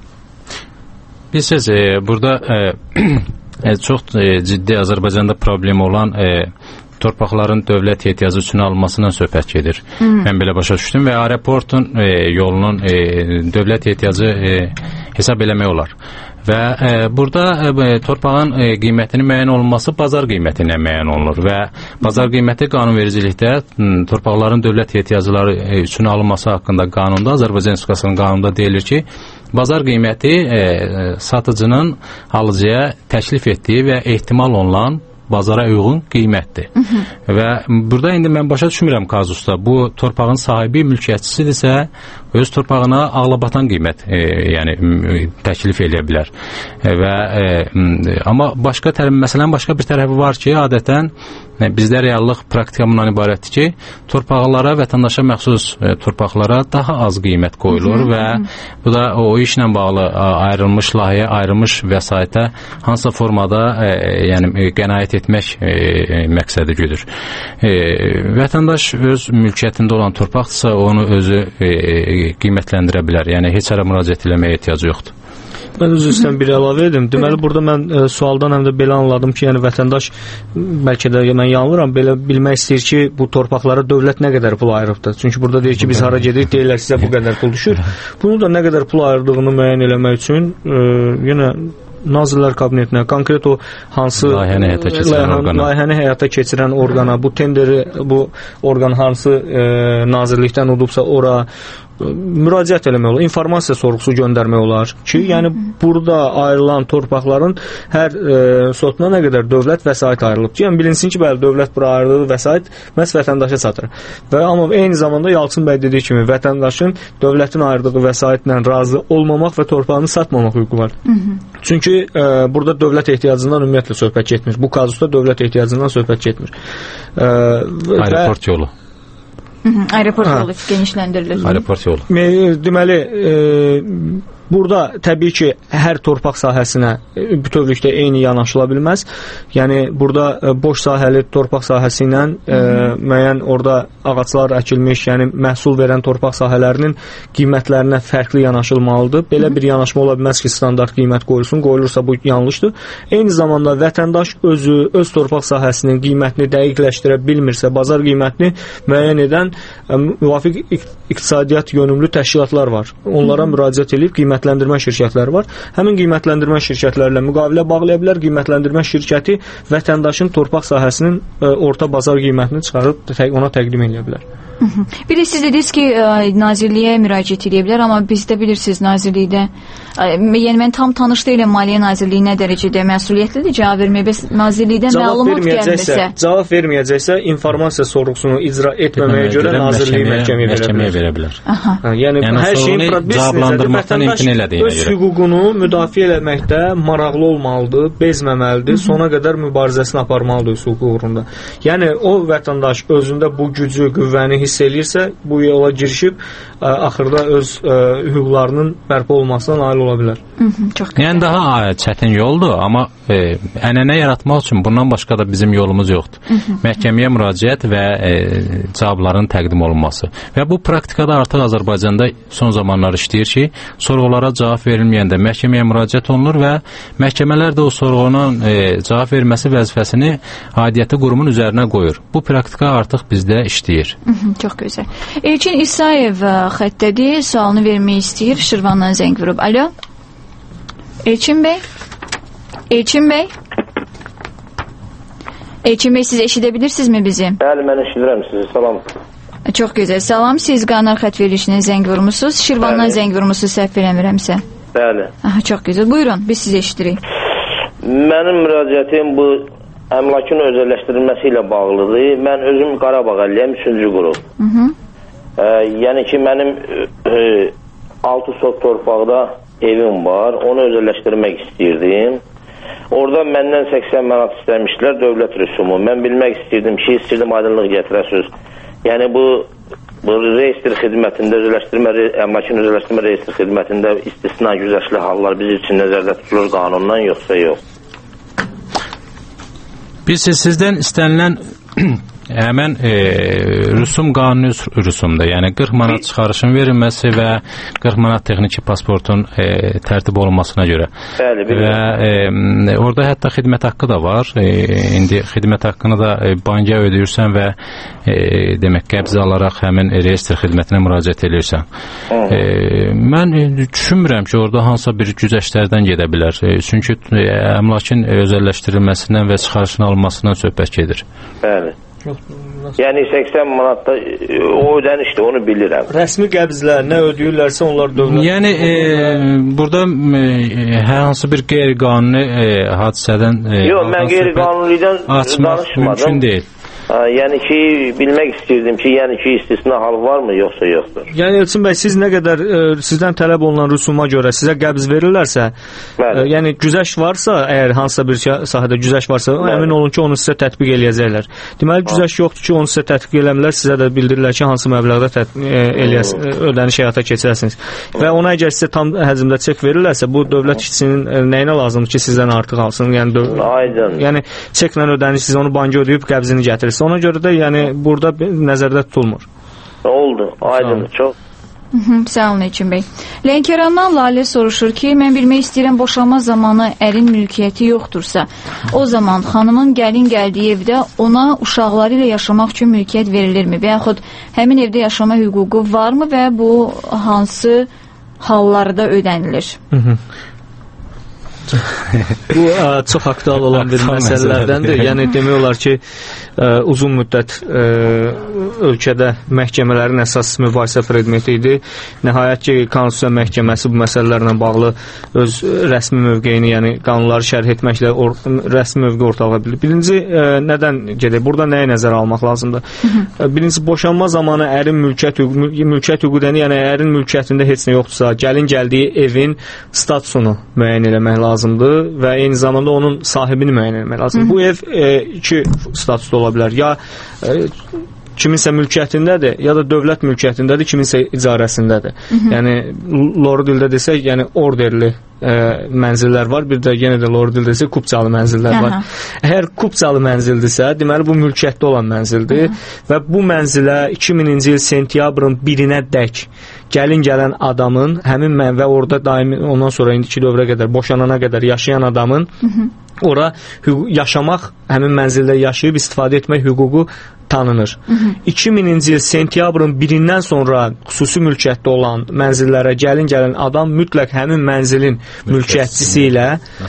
Bilirsiniz, e, burada e, çox e, ciddi Azərbaycanda problem olan e, torpaqların dövlət ehtiyacı üçün alınmasından söhbət gedir. Hmm. Mən belə başa düşdüm və aeroportun e, yolunun e, dövlət ehtiyacı e, hesab eləmək olar. Və e, burada e, torpağın e, qiymətinin müəyyən olunması bazar qiymətinə müəyyən olunur və bazar qiyməti qanunvericilikdə m, torpaqların dövlət ehtiyacları e, üçün alınması haqqında qanunda, Azərbaycan Respublikasının qanununda deyilir ki, bazar qiyməti e, satıcının alıcıya təklif etdiyi və ehtimal olunan bazara uyğun qiymətdir. Hı -hı. Və burada indi mən başa düşmürəm kazusda. Bu torpağın sahibi, mülkiyyətçisidirsə öz torpağına ağlabatan qiymət e, yəni təklif eləyə bilər. E, və e, amma başqa tərəf, məsələn, başqa bir tərəfi var ki, adətən e, bizdə reallıq praktika bundan ibarətdir ki, torpaqlara, vətəndaşa məxsus e, torpaqlara daha az qiymət qoyulur Hı -hı. və bu da o işlə bağlı ayrılmış layihəyə, ayrılmış vəsaitə hansısa formada e, yəni e, qənaət etmək e, e, məqsədi güdür. E, vətəndaş öz mülkiyyətində olan torpaqdırsa onu özü e, qiymətləndirə bilər. Yəni heç hara müraciət etməyə ehtiyacı yoxdur. Mən öz üstdən bir əlavə edim. Deməli burada mən e, sualdan həm də belə anladım ki, yəni vətəndaş bəlkə də mən yanılıram, belə bilmək istəyir ki, bu torpaqlara dövlət nə qədər pul ayırıbdır. Çünki burada deyir ki, biz hara gedirik, deyirlər sizə bu qədər pul düşür. Bunu da nə qədər pul ayırdığını müəyyən eləmək üçün e, yenə Nazirlər Kabinetinə, konkret o hansı layihəni həyata keçirən orqana, layihəni həyata keçirən orqana, bu tenderi bu orqan hansı e, nazirlikdən udubsa ora müraciət eləmək olar, informasiya sorğusu göndərmək olar ki, yəni burada ayrılan torpaqların hər e, sotuna nə qədər dövlət vəsait ayrılıb ki, yəni bilinsin ki, bəli, dövlət bura ayrıldığı vəsait məhz vətəndaşa çatır. Və amma eyni zamanda Yalçın bəy dediyi kimi vətəndaşın dövlətin ayırdığı vəsaitlə razı olmamaq və torpağını satmamaq hüququ var. Hı -hı. Çünki e, burada dövlət ehtiyacından ümumiyyətlə söhbət getmir. Bu kazusda dövlət ehtiyacından söhbət getmir. E, Aeroport yolu. Hı -hı, aeroport yolu genişləndirilir. Aeroport yolu. Deməli, e, burada təbii ki, hər torpaq sahəsinə bütövlükdə eyni yanaşıla bilməz. Yəni burada boş sahəli torpaq sahəsi ilə e, müəyyən orada ağaclar əkilmiş, yəni məhsul verən torpaq sahələrinin qiymətlərinə fərqli yanaşılmalıdır. Belə bir yanaşma ola bilməz ki, standart qiymət qoyulsun. Qoyulursa bu yanlışdır. Eyni zamanda vətəndaş özü öz torpaq sahəsinin qiymətini dəqiqləşdirə bilmirsə, bazar qiymətini müəyyən edən ə, müvafiq iqtisadiyyat yönümlü təşkilatlar var. Onlara müraciət edib qiymətləndirmə şirkətləri var. Həmin qiymətləndirmə şirkətlərlə müqavilə bağlaya bilər. Qiymətləndirmə şirkəti vətəndaşın torpaq sahəsinin ə, orta bazar qiymətini çıxarıb ona təqdim edə bilər. Bir də siz dediniz ki, nazirliyə müraciət edə bilər, amma bizdə bilirsiniz nazirlikdə, yəni mən tam tanış deyiləm Maliyyə Nazirliyi nə dərəcədə məsuliyyətlidir cavab verməyə, bəs nazirlikdən məlumat gəlmirsə. Cavab verməyəcəksə, informasiya sorğusunu icra etməməyə görə nazirliyi məhkəməyə verə bilər. verə bilər. Aha. Yəni, yəni hər şeyin cavablandırmaqdan imtin elədiyinə öz hüququnu müdafiə eləməkdə maraqlı olmalıdır, bezməməlidir, sona qədər mübarizəsini aparmalıdır öz hüququ uğrunda. Yəni o vətəndaş özündə bu gücü, qüvvəni hiss eləyirsə, bu yola girişib ə, axırda öz ə, hüquqlarının bərpa olmasına nail ola bilər. Hı -hı, çox gözəl. Yəni daha çətin yoldur, amma e, ənənə yaratmaq üçün bundan başqa da bizim yolumuz yoxdur. Hı -hı. Məhkəməyə müraciət və e, cavabların təqdim olunması. Və bu praktikada artıq Azərbaycanda son zamanlar işləyir ki, sorğulara cavab verilməyəndə məhkəməyə müraciət olunur və məhkəmələr də o sorğunun e, cavab verməsi vəzifəsini aidiyyəti qurumun üzərinə qoyur. Bu praktika artıq bizdə işləyir. Hı -hı, çox gözəl. Elçin İsayev xəttədir, sualını vermək istəyir. Şirvandan zəng vurub. Alo. Elçin bəy? Elçin bəy? Elçin bəy, siz eşidə bilirsinizmi bizi? Bəli, mən eşidirəm sizi. Salam. Çox gözəl. Salam. Siz qanar xət verilişinə zəng vurmusunuz. Şirvandan Bəli. zəng vurmusunuz, səhv eləmirəmsə. Bəli. Aha, çox gözəl. Buyurun, biz sizi eşidirik. Mənim müraciətim bu əmlakın özəlləşdirilməsi ilə bağlıdır. Mən özüm Qarabağ əliyəm, üçüncü qrup. Hı -hı. E, yəni ki, mənim e, altı sot torpaqda evim var. Onu özəlləşdirmək istəyirdim. Orada məndən səksən manat istəmişlər dövlət rüsumu. Mən bilmək istəyirdim ki, istəyirdim aydınlıq gətirəsiniz. Yəni bu, bu reyestr xidmətində, özələşdirmə, əmlakın özələşdirmə reyestr xidmətində istisna güzəşli hallar biz üçün nəzərdə tutulur qanundan, yoxsa yox? Biz sizdən istənilən həmən e, rüsum qanuni rüsumdur. Yəni qırx manat çıxarışın verilməsi və qırx manat texniki pasportun e, tərtib olunmasına görə. Bəli, və e, orada hətta xidmət haqqı da var. E, indi xidmət haqqını da e, banka ödəyirsən və e, demək qəbz alaraq həmin reyestr xidmətinə müraciət edirsən. E, mən e, düşünmürəm ki, orada hansısa bir güzəştlərdən gedə bilər. E, çünki e, əmlakın özəlləşdirilməsindən və çıxarışın alınmasından söhbət gedir. Bəli. Yəni səksən manatda o ödənişdir, onu bilirəm. Rəsmi qəbzlər nə ödəyirlərsə onlar dövlət. Yəni e, burada e, hər hansı bir qeyri-qanuni e, hadisədən e, yox, mən qeyri-qanulidən danışmadım. Mümkün deyil. Ha, yəni ki, bilmək istirdim ki, yəni ki, istisna hal varmı, yoxsa yoxdur? Yəni Elçin bəy, siz nə qədər e, sizdən tələb olunan rüsuma görə sizə qəbz verirlərsə, e, yəni güzəşt varsa, əgər hansısa bir sahədə güzəşt varsa, Bəli. əmin olun ki, onu sizə tətbiq eləyəcəklər. Deməli, güzəşt yoxdur ki, onu sizə tətbiq eləmirlər, sizə də bildirirlər ki, hansı məbləğdə tət, e, eləyəs, e, ödəniş həyata keçirəsiniz. Və ona əgər sizə tam həcmdə çek verirlərsə, bu dövlət işçisinin e, nəyinə lazımdır ki, sizdən artıq alsın? Yəni, döv Aydın. yəni çeklə ödəniş, siz onu banka ödəyib qəbzini gətirirsiniz. Ona görə də yəni burada nəzərdə tutulmur. Oldu, aydın, çox. Hı -hı, sağ olun Elçin bəy. Lənkərandan Lalə soruşur ki, mən bilmək istəyirəm, boşanma zamanı ərin mülkiyyəti yoxdursa, o zaman xanımın gəlin gəldiyi evdə ona uşaqları ilə yaşamaq üçün mülkiyyət verilirmi? Və yaxud həmin evdə yaşama hüququ varmı və bu hansı hallarda ödənilir? Hı -hı. Bu ə, çox aktual olan bir məsələlərdəndir. Yəni demək olar ki, ə, uzun müddət ə, ölkədə məhkəmələrin əsas mübahisə predmeti idi. Nəhayət ki, Konstitusiya Məhkəməsi bu məsələlərlə bağlı öz rəsmi mövqeyini, yəni qanunları şərh etməklə or rəsmi mövqe ortaya bilir. Birinci ə, nədən gedir? Burada nəyə nəzərə almaq lazımdır? Birinci, boşanma zamanı ərin mülkiyyət hüququ, mülkiyyət hüququ yəni, yəni ərin mülkiyyətində heç nə yoxdursa, gəlin gəldiyi evin statusunu müəyyən etmək lazımdır. lazımdır və eyni zamanda onun sahibini müəyyən etmək lazımdır. Bu ev e, iki statusda ola bilər. Ya e, kiminsə mülkiyyətindədir, ya da dövlət mülkiyyətindədir, kiminsə icarəsindədir. Hı -hı. Yəni lor dildə desək, yəni orderli ə, mənzillər var, bir də yenə də lor dildə desək kupçalı mənzillər var. Aha. Əgər kupçalı mənzildirsə, deməli bu mülkiyyətdə olan mənzildir. Hı -hı. Və bu mənzilə iki minci il sentyabrın birinə dək gəlin gələn adamın, həmin mən və orada daimi ondan sonra indiki dövrə qədər, boşanana qədər yaşayan adamın Hı -hı. ora yaşamaq, həmin mənzildə yaşayıb istifadə etmək hüququ tanınır. Hı -hı. iki minci il sentyabrın birindən sonra xüsusi mülkiyyətdə olan mənzillərə gəlin gələn adam mütləq həmin mənzilin mülkiyyətçisi ilə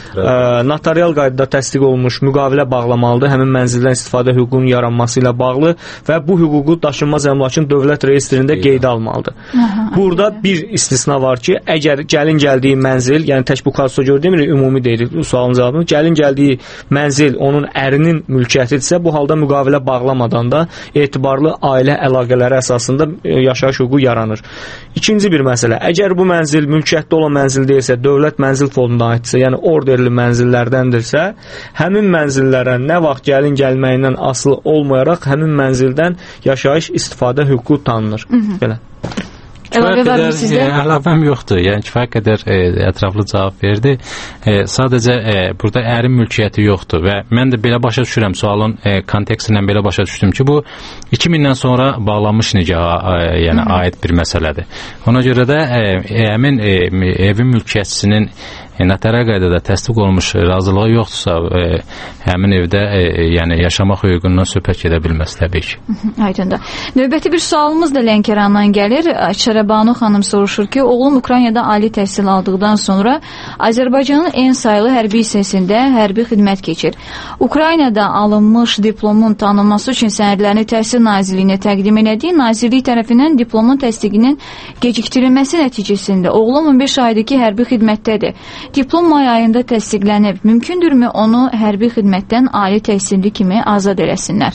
ə, notarial qaydada təsdiq olunmuş müqavilə bağlamalıdır. Həmin mənzildən istifadə hüququnun yaranması ilə bağlı və bu hüququ daşınmaz əmlakın dövlət reyestrində qeydə almalıdır. Hı -hı. Burada bir istisna var ki, əgər gəlin gəldiyi mənzil, yəni tək bu kaso görə demirik, ümumi deyirik bu sualın cavabını, gəlin gəldiyi mənzil onun ərinin mülkiyyətidirsə, bu halda müqavilə bağlamadan da etibarlı ailə əlaqələri əsasında yaşayış hüququ yaranır. İkinci bir məsələ, əgər bu mənzil mülkiyyətdə olan mənzil deyilsə, dövlət mənzil fonduna aidsə, yəni orderli mənzillərdəndirsə, həmin mənzillərə nə vaxt gəlin gəlməyindən asılı olmayaraq həmin mənzildən yaşayış istifadə hüququ tanınır. Hı -hı. Belə. Kifayət qədər e, əlavəm yoxdur. Yəni kifayət qədər e, ətraflı cavab verdi. E, sadəcə e, burada ərin mülkiyyəti yoxdur və mən də belə başa düşürəm, sualın e, kontekstindən belə başa düşdüm ki, bu iki mindən sonra bağlanmış nigaha e, yəni Hı -hı. aid bir məsələdir. Ona görə də e, həmin e, evin mülkiyyətçisinin E, notarial qaydada təsdiq olunmuş razılığı yoxdursa, e, həmin evdə e, yəni yaşamaq hüququndan söhbət gedə bilməz təbii ki. Aydındır. Növbəti bir sualımız da Lənkərandan gəlir. Şərəbanu xanım soruşur ki, oğlum Ukraynada ali təhsil aldıqdan sonra Azərbaycanın ən sayılı hərbi hissəsində hərbi xidmət keçir. Ukraynada alınmış diplomun tanınması üçün sənədlərini Təhsil Nazirliyinə təqdim elədiyi, Nazirlik tərəfindən diplomun təsdiqinin gecikdirilməsi nəticəsində oğlum on beş aydır ki, hərbi xidmətdədir. Diplom may ayında təsdiqlənib. Mümkündürmü onu hərbi xidmətdən ali təhsilli kimi azad eləsinlər?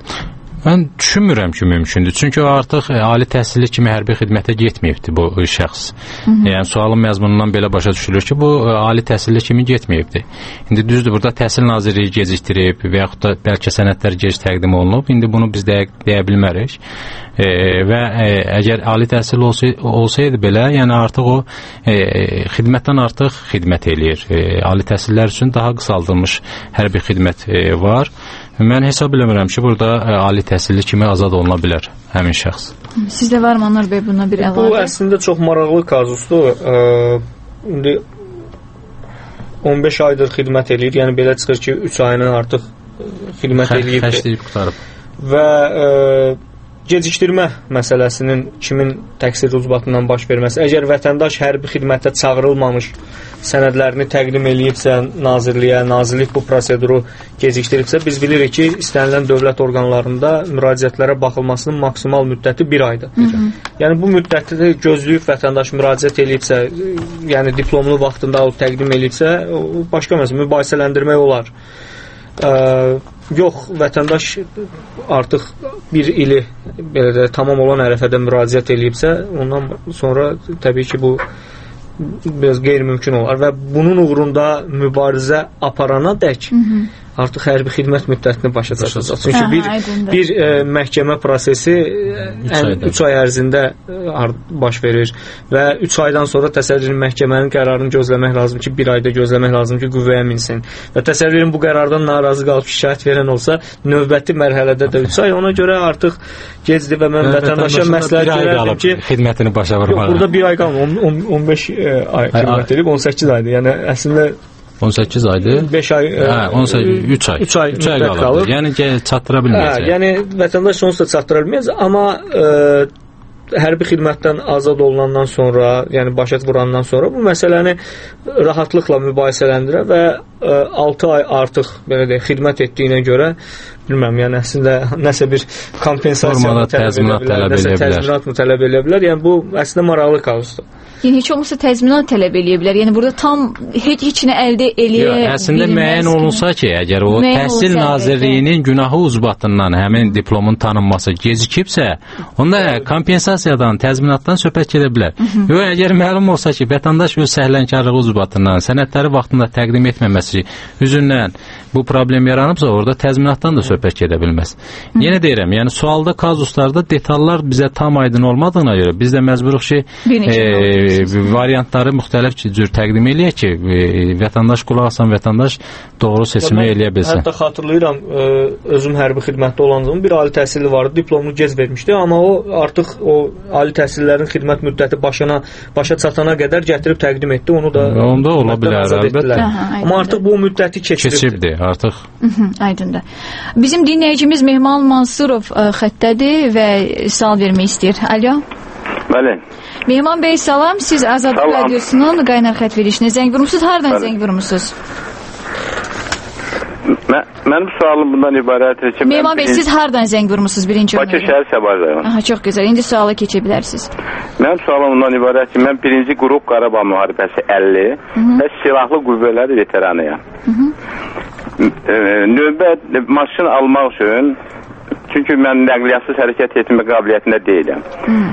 Mən düşünmürəm ki, mümkündür. Çünki o artıq e, ali təhsilli kimi hərbi xidmətə getməyibdir bu e, şəxs. Hı -hı. Yəni sualın məzmunundan belə başa düşülür ki, bu e, ali təhsilli kimi getməyibdir. İndi düzdür, burada Təhsil Nazirliyi gecikdirib və yaxud da bəlkə sənədlər gec təqdim olunub. İndi bunu biz deyə, deyə bilmərik. E, və e, əgər ali təhsil olsa, olsaydı belə, yəni artıq o e, xidmətdən artıq xidmət eləyir. E, ali təhsillər üçün daha qısaldılmış hərbi xidmət e, var. Mən hesab eləmirəm ki, burada ə, ali təhsilli kimi azad oluna bilər həmin şəxs. Sizdə var mı Anar bəy buna bir əlavə? Bu əslində çox maraqlı kazusdur. Ə, indi on beş aydır xidmət eləyir. Yəni belə çıxır ki, üç ayını artıq xidmət eləyib. Xərcləyib qutarıb. Və ə, gecikdirmə məsələsinin kimin təqsir ucbatından baş verməsi. Əgər vətəndaş hərbi xidmətə çağırılmamış sənədlərini təqdim eləyibsə nazirliyə, nazirlik bu proseduru gecikdiribsə, biz bilirik ki, istənilən dövlət orqanlarında müraciətlərə baxılmasının maksimal müddəti bir aydır. Hı -hı. Yəni bu müddətdə gözləyib vətəndaş müraciət eləyibsə, yəni diplomunu vaxtında alıb təqdim eləyibsə, başqa məsələ mübahisələndirmək olar. Ə, yox, vətəndaş artıq bir ili belə də tamam olan ərəfədə müraciət eləyibsə, ondan sonra təbii ki, bu biraz qeyri-mümkün olar və bunun uğrunda mübarizə aparana dək Hı -hı. artıq hərbi xidmət müddətini başa çatacaq. Çünki Aha, bir, bir e, məhkəmə prosesi üç ay ərzində e, baş verir və üç aydan sonra təsəvvürün məhkəmənin qərarını gözləmək lazım ki, bir ayda gözləmək lazım ki, qüvvəyə minsin. Və təsəvvürün bu qərardan narazı qalıb şikayət verən olsa, növbəti mərhələdə də üç ay, ona görə artıq gecdir və mən vətəndaşa məsləhət görərdim ki, xidmətini başa vurmalı. Burada bir ay qalmır, on beş ay xidmət edib, on səkkiz aydır. Yəni əslində on səkkiz aydır. beş ay, hə, on səkkiz, üç ay. üç ay, üç ay qalır. qalır. Yəni çatdıra bilməyəcək. Hə, yəni vətəndaş onsuz da çatdıra bilməyəcək, amma ə, hərbi xidmətdən azad olunandan sonra, yəni başa vurandan sonra bu məsələni rahatlıqla mübahisələndirə və ə, altı ay artıq belə deyək, xidmət etdiyinə görə bilmirəm, yəni əslində nəsə bir kompensasiya təzminat tələb edə bilər. Təzminat mı tələb edə bilər? Yəni bu əslində maraqlı kavuzdur. Yəni heç olmasa təzminat tələb eləyə bilər. Yəni burada tam heç heç nə əldə eləyə bilməz. Əslində müəyyən olunsa ki, əgər o Təhsil Nazirliyinin günahı ucbatından həmin diplomun tanınması gecikibsə, onda kompensasiyadan, təzminatdan söhbət gedə bilər. Yox, əgər məlum olsa ki, vətəndaş öz səhlənkarlığı ucbatından sənədləri vaxtında təqdim etməməsi üzündən bu problem yaranıbsa orada təzminatdan da söhbət gedə bilməz. Hı. Yenə deyirəm, yəni sualda, kazuslarda detallar bizə tam aydın olmadığına görə biz də məcburuq ki, e, variantları müxtəlif cür təqdim eləyək ki, e, vətəndaş qulaq asan vətəndaş doğru seçimi eləyə bilsin. Hətta xatırlayıram, e, özüm hərbi xidmətdə olandığım bir ali təhsilli vardı, diplomunu gec vermişdi, amma o artıq o ali təhsillərin xidmət müddəti başına başa çatana qədər gətirib təqdim etdi. Onu da onda ola bilər, əlbəttə. Amma artıq bu müddəti keçiribdir. Keçibdir artıq. Aydındır. Bizim dinləyicimiz Mehman Mansurov ə, xəttədir və sual vermək istəyir. Alo. Bəli. Mehman bəy, salam. Siz Azadlıq Radiosunun qaynar xətt verişinə zəng vurmusunuz. Hardan zəng vurmusunuz? Mənim sualım bundan ibarətdir ki... Mehman bəy, siz hardan zəng vurmusunuz birinci Bakı şəhər Səbazayım. Aha, çox gözəl. İndi suala keçə bilərsiniz. Mənim sualım bundan ibarət ki, mən birinci qrup Qarabağ müharibəsi əlli və silahlı qüvvələr veteranıyam. Növbə maşın almaq üçün, çünki mən nəqliyyatсız hərəkət etmə qabiliyyətində deyiləm.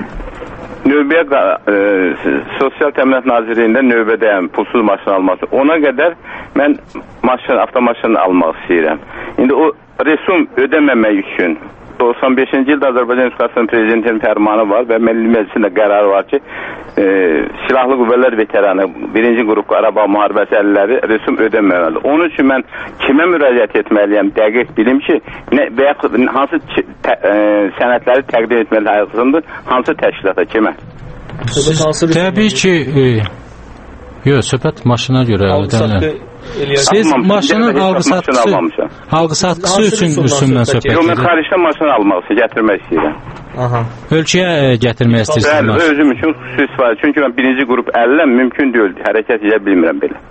Növbəyə e, Sosial Təminat Nazirliyində növbədəyəm pulsuz maşın almaq üçün. Ona qədər mən maşın, avtomaşın almaq istəyirəm. İndi o resum ödəməmək üçün doxsan beşinci ildə Azərbaycan Respublikasının prezidentinin fərmanı var və Milli Məclisin də qərarı var ki, e, silahlı qüvvələr veteranı birinci qrup Qarabağ müharibəsi əlilləri resum ödəməməlidir. Onun üçün mən kimə müraciət etməliyəm, dəqiq bilim ki, nə, və hansı tə, e, sənədləri təqdim etməli lazımdır, hansı təşkilata, kimə? Siz, təbii ki, e, yox, söhbət maşına görə ödənir. Siz maşının algı-satqısı algı-satqısı üçün üstündən söhbət edir. Yox, mən xaricdən maşın almaq üçün gətirmək istəyirəm. Aha. Ölkəyə gətirmək istəyirsiniz maşın? Özüm üçün xüsusi istifadə. Çünki mən birinci qrup əliləm, mümkün deyil, hərəkət edə bilmirəm belə.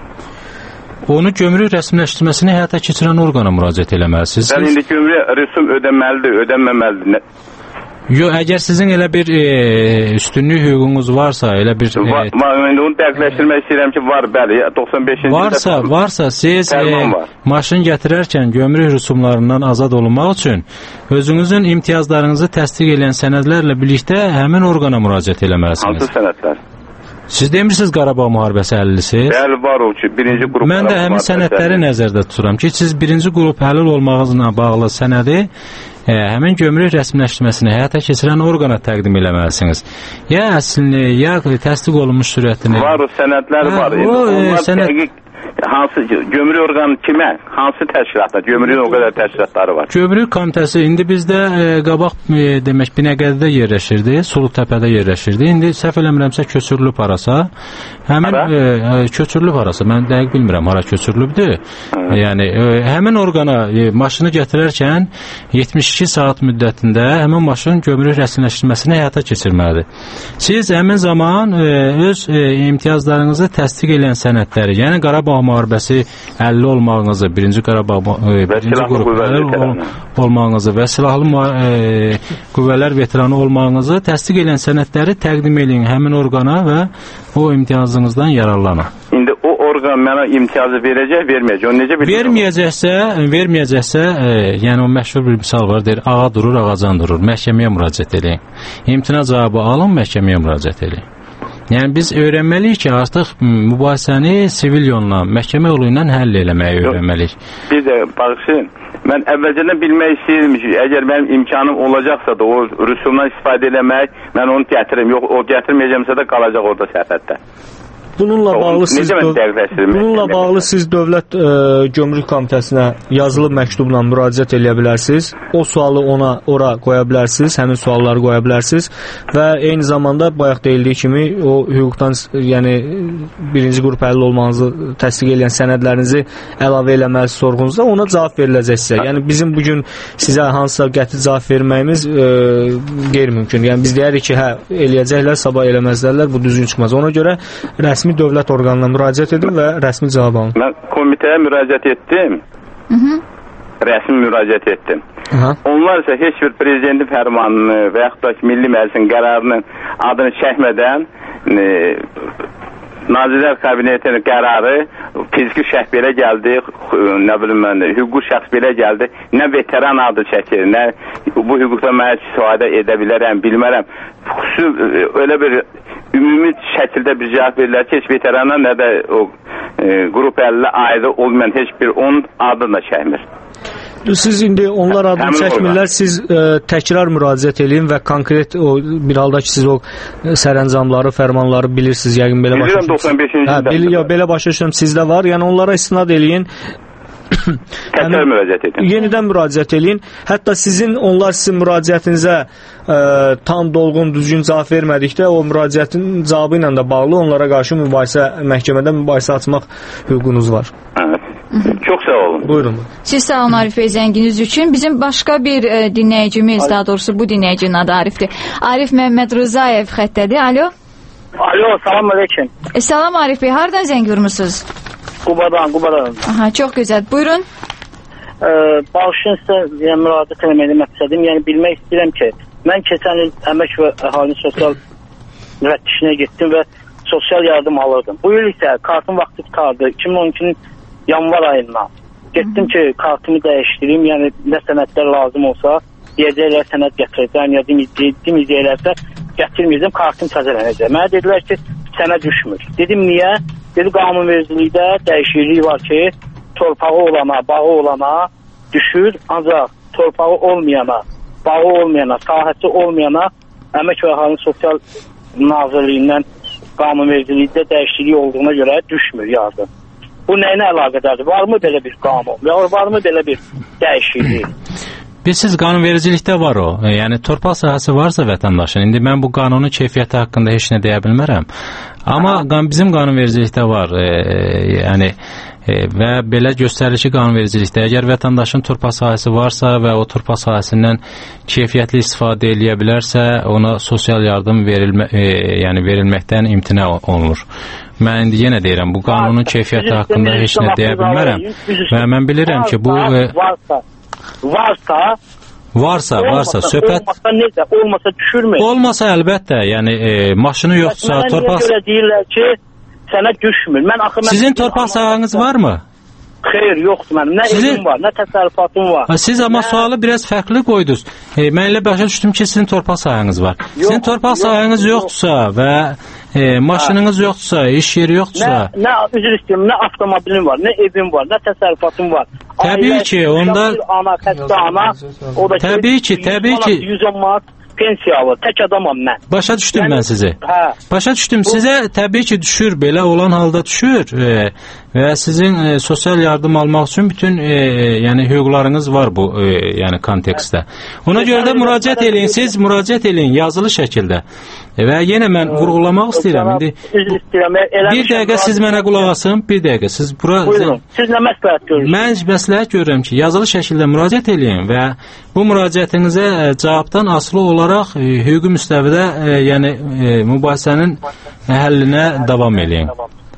Onu gömrük rəsmiləşdirməsini həyata keçirən orqana müraciət eləməlisiniz. Sən indi gömrük rəsum ödəməlidir, ödənməməlidir. Yox, əgər sizin elə bir e, üstünlük hüququnuz varsa, elə bir... E, var, mən onu dəqiqləşdirmək istəyirəm ki, var, bəli, doxsan beşinci varsa, ildə... Varsa, siz e, var. Maşın gətirərkən gömrük rüsumlarından azad olunmaq üçün özünüzün imtiyazlarınızı təsdiq edən sənədlərlə birlikdə həmin orqana müraciət eləməlisiniz. Hansı sənədlər? Siz demişsiniz Qarabağ müharibəsi əlilisiz. Bəli, var o ki, birinci qrup... Mən də həmin sənədləri nəzərdə tuturam ki, siz birinci qrup əlil olmağınızla bağlı sənədi e, həmin gömrük rəsmiləşdirməsini həyata keçirən orqana təqdim eləməlisiniz. Ya əslini, ya təsdiq olunmuş sürətini... Var o sənədlər var. O, e, sənəd... dəqiq... Hansı gömrük orqanı kimə? Hansı təşkilatda? Gömrüyün o qədər təşkilatları var. Gömrük komitəsi indi bizdə e, qabaq e, demək Binəqədidə yerləşirdi, Sulutəpədə yerləşirdi. İndi səhv eləmirəmsə köçürülüb harasa. Həmin e, köçürülüb harasa. Mən dəqiq bilmirəm hara köçürülübdür. E, yəni e, həmin orqana e, maşını gətirərkən yetmiş iki saat müddətində həmin maşın gömrük rəsmiləşdirməsini həyata keçirməlidir. Siz həmin zaman e, öz e, imtiyazlarınızı təsdiq edən sənədləri, yəni Qarabağ müharibəsi əlli olmağınızı, birinci Qarabağ e, birinci qrup ol, olmağınızı və silahlı e, qüvvələr veteranı olmağınızı təsdiq edən sənədləri təqdim edin həmin orqana və o imtiyazınızdan yararlanın. İndi o orqan mənə imtiyazı verəcək, verməyəcək. O necə bilirəm? Verməyəcəksə, verməyəcəksə, e, yəni o məşhur bir misal var, deyir, ağa durur, ağacan durur. Məhkəməyə müraciət edin. İmtina cavabı alın, məhkəməyə müraciət edin. Yəni biz öyrənməliyik ki, artıq mübahisəni sivil yolla, məhkəmə yolu ilə həll eləməyi öyrənməliyik. Biz də baxışın, mən əvvəlcədən bilmək istəyirəm ki, əgər mənim imkanım olacaqsa da o rüsumdan istifadə eləmək, mən onu gətirim. Yox, o gətirməyəcəmsə də qalacaq orada səhvətdə. Bununla bağlı siz bununla bağlı siz Dövlət e, Gömrük Komitəsinə yazılı məktubla müraciət edə bilərsiniz. O sualı ona ora qoya bilərsiniz, həmin sualları qoya bilərsiniz və eyni zamanda bayaq deyildiyi kimi o hüquqdan, yəni birinci qrup əlil olmağınızı təsdiq edən sənədlərinizi əlavə eləməlisiniz sorğunuzda, ona cavab veriləcək sizə. Yəni bizim bu gün sizə hansısa qəti cavab verməyimiz e, qeyri-mümkün. Yəni biz deyirik ki, hə eləyəcəklər, sabah eləməzlərlər, bu düzgün çıxmaz. Ona görə rəsmi dövlət orqanına müraciət edin və rəsmi cavab alın. Mən komitəyə müraciət etdim. Hı -hı. Rəsmi müraciət etdim. Aha. Onlar isə heç bir prezidentin fərmanını və yaxud da Milli Məclisin qərarının adını çəkmədən e, Nazirlər Kabinetinin qərarı fiziki şəxs belə gəldi, nə bilim mən, hüquqi şəxs belə gəldi, nə veteran adı çəkir, nə bu hüquqdan mən istifadə edə bilərəm, bilmərəm. Xüsusi öyle bir ümumi şəkildə bir cavab verirlər ki, heç veterana nə də o e, qrup əlli ayrı olmayan heç bir onun adını da çəkmir. Siz indi onlar adını çəkmirlər, siz ə, təkrar müraciət eləyin və konkret o bir halda ki siz o sərəncamları, fərmanları bilirsiniz, yəqin belə başa düşürsünüz. doxsan beşinci hə, bil, yo, belə başa düşürəm, sizdə var, yəni onlara istinad eləyin. Təkrar müraciət edin. Yenidən müraciət eləyin. Hətta sizin onlar sizin müraciətinizə ə, tam dolğun, düzgün cavab vermədikdə o müraciətin cavabı ilə də bağlı onlara qarşı mübahisə, məhkəmədə mübahisə açmaq hüququnuz var. Evet. Çox sağ olun. Buyurun. Siz sağ olun Arif Bey zənginiz üçün. Bizim başqa bir e, dinləyicimiz, daha doğrusu bu dinləyicinin adı Arifdir. Arif Məhəmməd Rızayev xəttədir. Alo. Alo, salam aleyküm. E, salam Arif Bey, hardan zəng vurmusunuz? Qubadan, Qubadan. Aha, çox gözəl. Buyurun. Ee, Bağışın sizə yəni, müraciət eləməklə məqsədim, yəni bilmək istəyirəm ki, mən keçən il Əmək və Əhalinin Sosial Müfəttişinə getdim və sosial yardım alırdım. Bu il isə kartın vaxtı qutardı. iki min on ikinin yanvar ayından. Getdim ki, kartımı dəyişdireyim, yəni nə sənədlər lazım olsa, deyəcəklər sənəd gətirəcəm, ya deməyəcəklərsə gətirməyəcəm, kartım təzələnəcək. Mənə dedilər ki, sənə düşmür. Dedim, niyə? Dedi, qanunvericilikdə dəyişiklik var ki, torpağı olana, bağı olana düşür, ancaq torpağı olmayana, bağı olmayana, sahəsi olmayana Əmək və Əhalinin Sosial Nazirliyindən qanunvericilikdə dəyişiklik olduğuna görə düşmür yardım. Bu nəyinə əlaqədardır? Varmı belə bir qanun? Və varmı belə bir dəyişiklik? Bilirsiniz, qanunvericilikdə var o. Yəni, torpaq sahəsi varsa vətəndaşın, indi mən bu qanunun keyfiyyəti haqqında heç nə deyə bilmərəm. Amma qan, bizim qanunvericilikdə var. E, yəni, e, və belə göstərilir ki, qanunvericilikdə əgər vətəndaşın torpaq sahəsi varsa və o torpaq sahəsindən keyfiyyətli istifadə eləyə bilərsə, ona sosial yardım verilmə, e, yəni verilməkdən imtina olunur. Mən indi yenə deyirəm, bu qanunun keyfiyyəti haqqında heç nə deyə bilmərəm. Və mən bilirəm ki, bu... E, Varsa, varsa, varsa, söhbət olmasa necə, olmasa düşürmü? Olmasa əlbəttə, yəni e, maşını yoxsa, Mənə torpaq... Mənə görə deyirlər ki, sənə düşmür. Mən axı mən Sizin torpaq sahəniz varmı? Xeyr, yoxdur mənim. Nə Sizin... evim var, nə təsərrüfatım var. Ha, siz amma nə... sualı biraz fərqli qoydunuz. E, mən elə başa düşdüm ki, sizin torpaq sahəniz var. Yox, sizin torpaq yox, sahəniz yox, yoxdursa və e, maşınınız ha. yoxdursa, iş yeri yoxdursa... Nə, nə üzr istəyirəm, nə avtomobilim var, nə evim var, nə təsərrüfatım var. Təbii Ailə, ki, onda... Ana, xəstə ana, o da təbii ki, təbii ki... yüz on manat pensiyalı, tək adamam mən. Başa düşdüm yəni, mən sizi. Hə. Başa düşdüm. Bu... Sizə təbii ki, düşür, belə olan halda düşür. E, və sizin e, sosial yardım almaq üçün bütün e, yəni hüquqlarınız var bu e, yəni kontekstdə. Ona görə də müraciət eləyin, siz müraciət eləyin yazılı şəkildə. E, və yenə mən vurğulamaq istəyirəm. İndi bir dəqiqə siz mənə qulaq asın, bir dəqiqə siz bura... Buyurun, siz nə məsləhət görürsünüz? Mən məsləhət görürəm ki, yazılı şəkildə müraciət eləyin və bu müraciətinizə e, cavabdan asılı olaraq e, hüquqi müstəvidə e, yəni e, mübahisənin həllinə davam eləyin.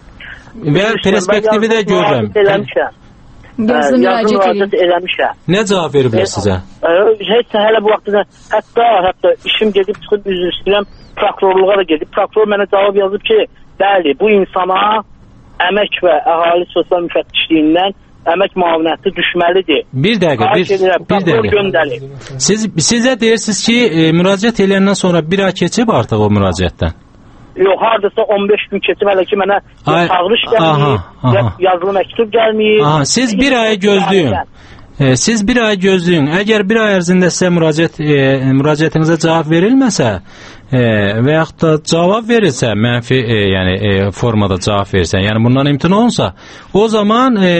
Və perspektivi də görürəm. Yazılı müraciət eləmişəm. Nə cavab veriblər sizə? Heç hələ bu vaxtda hətta hətta işim gedib çıxıb üzr istəyirəm, prokurorluğa da gedib. Prokuror mənə cavab yazıb ki, bəli, bu insana Əmək və Əhali Sosial Müfəttişliyindən əmək müavinəti düşməlidir. Bir dəqiqə, bir, bir dəqiqə. Siz, sizə deyirsiniz ki, e, müraciət eləyəndən sonra bir ay keçib artıq o müraciətdən. Yox, hardasa on beş gün keçib hələ ki, mənə çağırış gəlməyib, yazılı məktub gəlməyib. Aha, siz bir ay gözləyin. E, siz bir ay gözləyin. Əgər bir ay ərzində sizə müraciət, e, müraciətinizə cavab verilməsə e, və yaxud da cavab verilsə, mənfi e, yəni, e, formada cavab verirsə, yəni bundan imtina olunsa, o zaman e,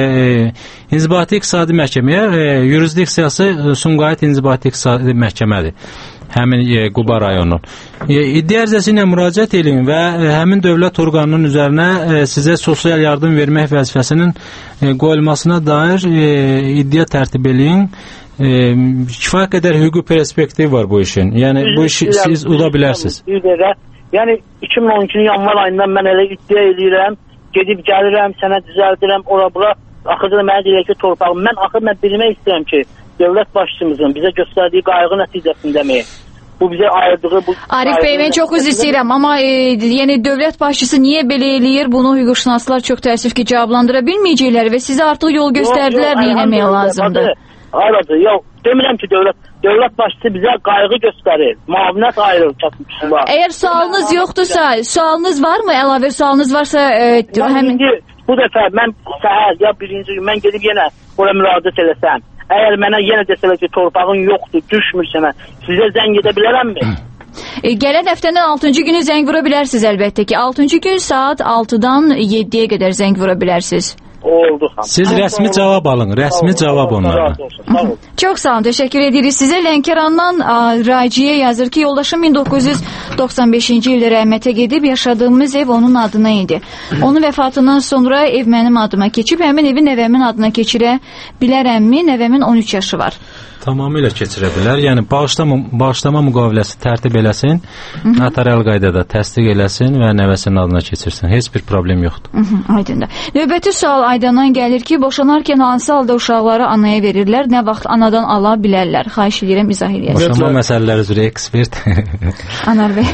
İnzibati İqtisadi Məhkəməyə e, yurisdiksiyası Sumqayıt İnzibati İqtisadi Məhkəmədir. Həmin e, Quba rayonunun. E, iddia ərizəsi ilə müraciət edin və e, həmin dövlət orqanının üzərinə e, sizə sosial yardım vermək vəzifəsinin e, qoyulmasına dair e, iddia tərtib edin. E, kifayət qədər hüquqi perspektiv var bu işin. Yəni bu işi siz uda bilərsiniz. Yəni iki min on ikinin yanvar ayından mən elə iddia edirəm, gedib gəlirəm, sənə düzəldirəm, ora bura. Axırda mənə deyirlər ki, torpağım. Mən axır mən bilmək istəyirəm ki, dövlət başçımızın bizə göstərdiyi qayğı nəticəsindəmi? Bu bizə ayırdığı bu Arif bəy, mən çox üzr istəyirəm, amma e, yəni dövlət başçısı niyə belə eləyir? Bunu hüquqşünaslar çox təəssüf ki, cavablandıra bilməyəcəklər və sizə artıq yol göstərdilər nə etmək lazımdır. Aradı. Yox, demirəm ki, dövlət dövlət başçısı bizə qayğı göstərir. Müavinət ayırır kəsmişlər. Əgər sualınız yoxdursa, sualınız varmı? Əlavə sualınız varsa, e, həmin Bu dəfə mən səhər ya birinci gün mən gedib yenə ora müraciət eləsəm, əgər mənə yenə desələr ki, torpağın yoxdur, düşmür sənə, sizə zəng edə bilərəmmi? E, gələn həftənin altıncı günü zəng vura bilərsiniz əlbəttə ki. altıncı gün saat altıdan yeddiyə qədər zəng vura bilərsiniz. Oldu. Siz rəsmi cavab alın, rəsmi cavab onlara. Çox sağ olun, təşəkkür edirik sizə. Lənkərandan Raciyə yazır ki, yoldaşım min doqquz yüz doxsan beşinci ildə rəhmətə gedib, yaşadığımız ev onun adına idi. Onun vəfatından sonra ev mənim adıma keçib, həmin evi nəvəmin adına keçirə bilərəmmi? Nəvəmin on üç yaşı var. Tamamilə keçirə bilər. Yəni bağışlama, bağışlama müqaviləsi tərtib eləsin, notarial qaydada təsdiq eləsin və nəvəsinin adına keçirsin. Heç bir problem yoxdur. Hı -hı, aydındır. Növbəti sual Aydandan gəlir ki, boşanarkən hansı halda uşaqları anaya verirlər, nə vaxt anadan ala bilərlər? Xahiş edirəm, izah edəsiniz. Boşanma məsələləri üzrə ekspert. Anar bəy.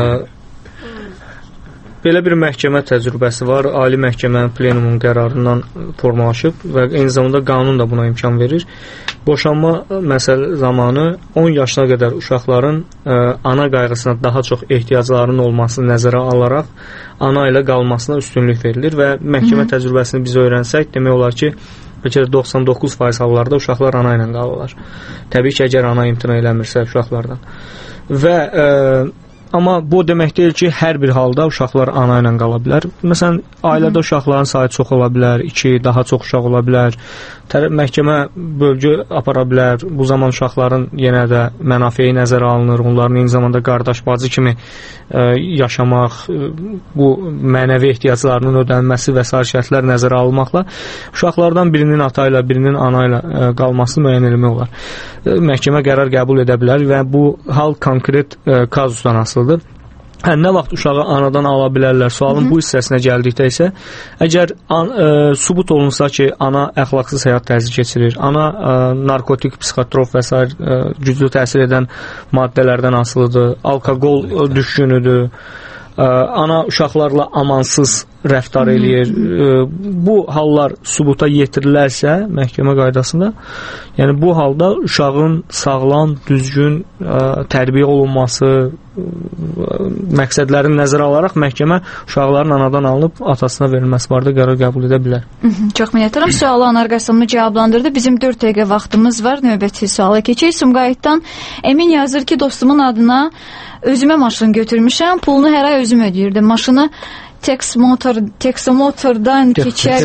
Belə bir məhkəmə təcrübəsi var. Ali məhkəmənin plenumun qərarından formalaşıb və eyni zamanda qanun da buna imkan verir. Boşanma məsələ zamanı on yaşına qədər uşaqların ə, ana qayğısına daha çox ehtiyaclarının olmasını nəzərə alaraq ana ilə qalmasına üstünlük verilir və məhkəmə Hı -hı. təcrübəsini biz öyrənsək, demək olar ki, bəlkə doxsan doqquz faiz hallarda uşaqlar ana ilə qalırlar. Təbii ki, əgər ana imtina eləmirsə uşaqlardan. Və ə, amma bu demək deyil ki, hər bir halda uşaqlar ana ilə qala bilər. Məsələn, ailədə Hı -hı. uşaqların sayı çox ola bilər, iki, daha çox uşaq ola bilər. Tərəf məhkəmə bölgü apara bilər. Bu zaman uşaqların yenə də mənafeyi nəzərə alınır. Onların eyni zamanda qardaş bacı kimi ə, yaşamaq, ə, bu mənəvi ehtiyaclarının ödənilməsi və sair şərtlər nəzərə alınmaqla uşaqlardan birinin ata ilə, birinin ana ilə ə, qalmasını müəyyən etmək olar. Ə, məhkəmə qərar qəbul edə bilər və bu hal konkret ə, kazusdan asılıdır. Hə, nə vaxt uşağı anadan ala bilərlər? Sualın Hı -hı. bu hissəsinə gəldikdə isə, əgər an, ə, sübut olunsa ki, ana əxlaqsız həyat tərzi keçirir, ana ə, narkotik, psixotrop və s. ə, güclü təsir edən maddələrdən asılıdır, alkoqol ə, düşkünüdür, ə, ana uşaqlarla amansız rəftar eləyir. Ə, bu hallar sübuta yetirilərsə məhkəmə qaydasında, yəni bu halda uşağın sağlam, düzgün ə, tərbiyə olunması ə, məqsədlərini nəzərə alaraq məhkəmə uşaqların anadan alınıb atasına verilməsi barədə qərar qəbul edə bilər. Hı -hı, çox minnətdaram. Sualı Anar Qasımlı cavablandırdı. Bizim dörd dəqiqə vaxtımız var. Növbəti suala keçək. Sumqayıtdan Emin yazır ki, dostumun adına özümə maşın götürmüşəm. Pulunu hər ay özüm ödəyirdim. Maşını Texmotor, Texmotordan keçər,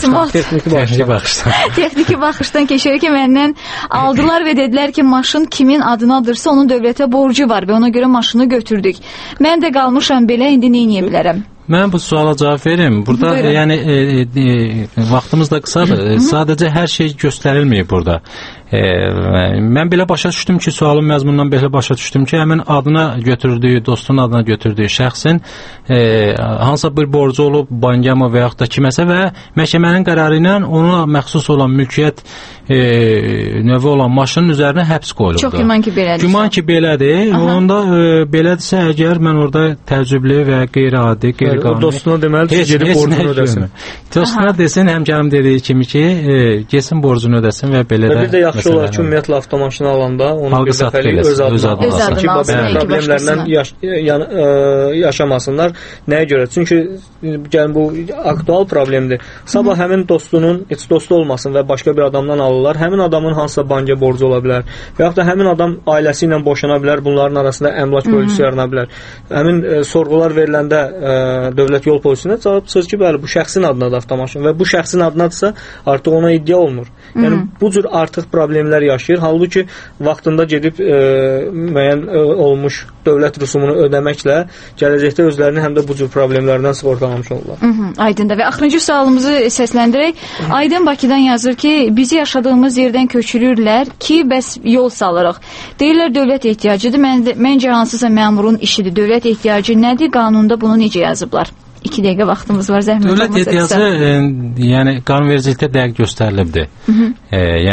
texniki baxışdan. Texniki baxışdan keçər ki, məndən aldılar və dedilər ki, maşın kimin adınadırsa onun dövlətə borcu var və ona görə maşını götürdük. Mən də qalmışam belə, indi nə edə bilərəm? Mən bu suala cavab verim. Burada Buyurun. yəni e, e, vaxtımız da qısadır. Hı -hı. Sadəcə hər şey göstərilməyib burada. E, mən belə başa düşdüm ki, sualın məzmunundan belə başa düşdüm ki, həmin adına götürdüyü, dostunun adına götürdüyü şəxsin e, hansısa bir borcu olub bankama və yaxud da kiməsə və məhkəmənin qərarı ilə ona məxsus olan mülkiyyət e, növü olan maşının üzərinə həbs qoyulubdur. Çox güman ki, belədir. Güman ki, belədir. Aha. Onda e, belədirsə, əgər mən orada təəccüblü və qeyri-adi, qeyri-qanuni... O dostuna deməli ki, gedib borcunu ödəsin. Dostuna desin, həmkarım dediyi kimi ki, e, geçsin borcunu ödəsin və belə də... Bir də yaxşı olar ki, ümumiyyətlə avtomaşını alanda onu bir dəfəlik öz adına alsın ki, problemlərlə yaş, yan, ə, yaşamasınlar. Nəyə görə? Çünki gəlin bu aktual problemdir. Sabah Hı. həmin dostunun heç dostu olmasın və başqa bir adamdan alırlar. Həmin adamın hansısa banka borcu ola bilər. Və yaxud da həmin adam ailəsi ilə boşana bilər. Bunların arasında əmlak bölgüsü yarana bilər. Həmin ə, sorğular veriləndə ə, dövlət yol polisinə cavab çıxır ki, bəli, bu şəxsin adınadır avtomaşın və bu şəxsin adınadırsa artıq ona iddia olunur. Yəni Hı. bu cür artıq problemlər yaşayır. Halbuki vaxtında gedib e, müəyyən e, olmuş dövlət rüsumunu ödəməklə gələcəkdə özlərini həm də bu cür problemlərdən sığortalamış olurlar. Hı -hı, Aydındır. Və axırıncı sualımızı səsləndirək. Aydın Bakıdan yazır ki, bizi yaşadığımız yerdən köçürürlər ki, bəs yol salırıq. Deyirlər dövlət ehtiyacıdır. Mən, məncə hansısa məmurun işidir. Dövlət ehtiyacı nədir? Qanunda bunu necə yazıblar? İki dəqiqə vaxtımız var, zəhmət olmasa. Dövlət ehtiyacı, e, yəni qanunvericilikdə dəqiq göstərilibdir. E, yəni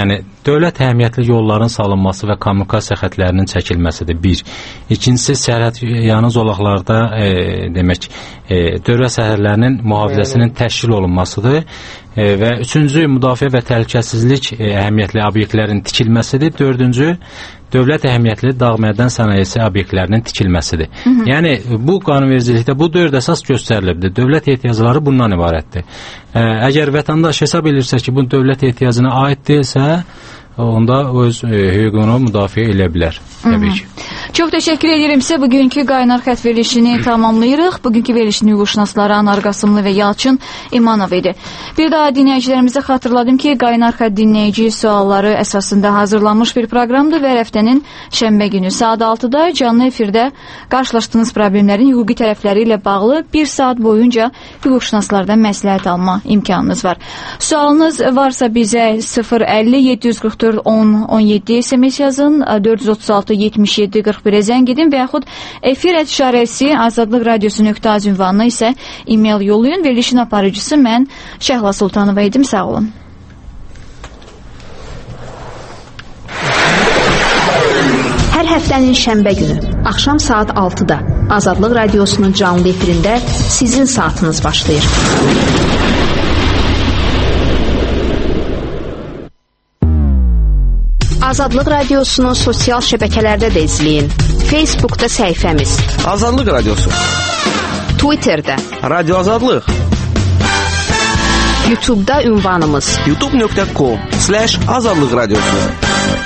dövlət əhəmiyyətli yolların salınması və kommunikasiya xətlərinin çəkilməsidir. Bir. İkincisi, sərhəd yanı zolaqlarda e, demək, e, dövlət sərhədlərinin mühafizəsinin təşkil olunmasıdır. E, və üçüncü, müdafiə və təhlükəsizlik e, əhəmiyyətli obyektlərin tikilməsidir. Dördüncü, dövlət əhəmiyyətli dağ mədən sənayesi obyektlərinin tikilməsidir. Hı -hı. Yəni, bu qanunvericilikdə bu dörd əsas göstərilibdir. Dövlət ehtiyacları bundan ibarətdir. E, əgər vətəndaş hesab edirsə ki, bu dövlət ehtiyacına aid deyilsə, onda öz e, hüququnu müdafiə edə bilər, təbii ki. Çox təşəkkür edirəm sizə. Bugünkü qaynar xət verilişini tamamlayırıq. Bugünkü verilişin hüquqşünasları Anar Qasımlı və Yalçın İmanov idi. Bir daha dinləyicilərimizə xatırladım ki, qaynar xət dinləyici sualları əsasında hazırlanmış bir proqramdır və həftənin şənbə günü saat altıda canlı efirdə qarşılaşdığınız problemlərin hüquqi tərəfləri ilə bağlı bir saat boyunca hüquqşünaslardan məsləhət alma imkanınız var. Sualınız varsa bizə sıfır əlli yeddi yüz qırx dörd on on yeddi S M S yazın, dörd yüz otuz altı yetmiş yeddi qırx birə zəng edin və yaxud efir işarəsi azadlıq radiosu nöqtə az ünvanına isə e-mail yollayın. Verilişin aparıcısı mən Şəhla Sultanova idim. Sağ olun. Hər həftənin şənbə günü axşam saat altıda Azadlıq radiosunun canlı efirində sizin saatınız başlayır. Azadlıq radiosunu sosial şəbəkələrdə də izləyin. Facebookda səhifəmiz Azadlıq radiosu, Twitterdə Radio Azadlıq, YouTube'da ünvanımız youtube nöqtə com slash azadlıq radiosu.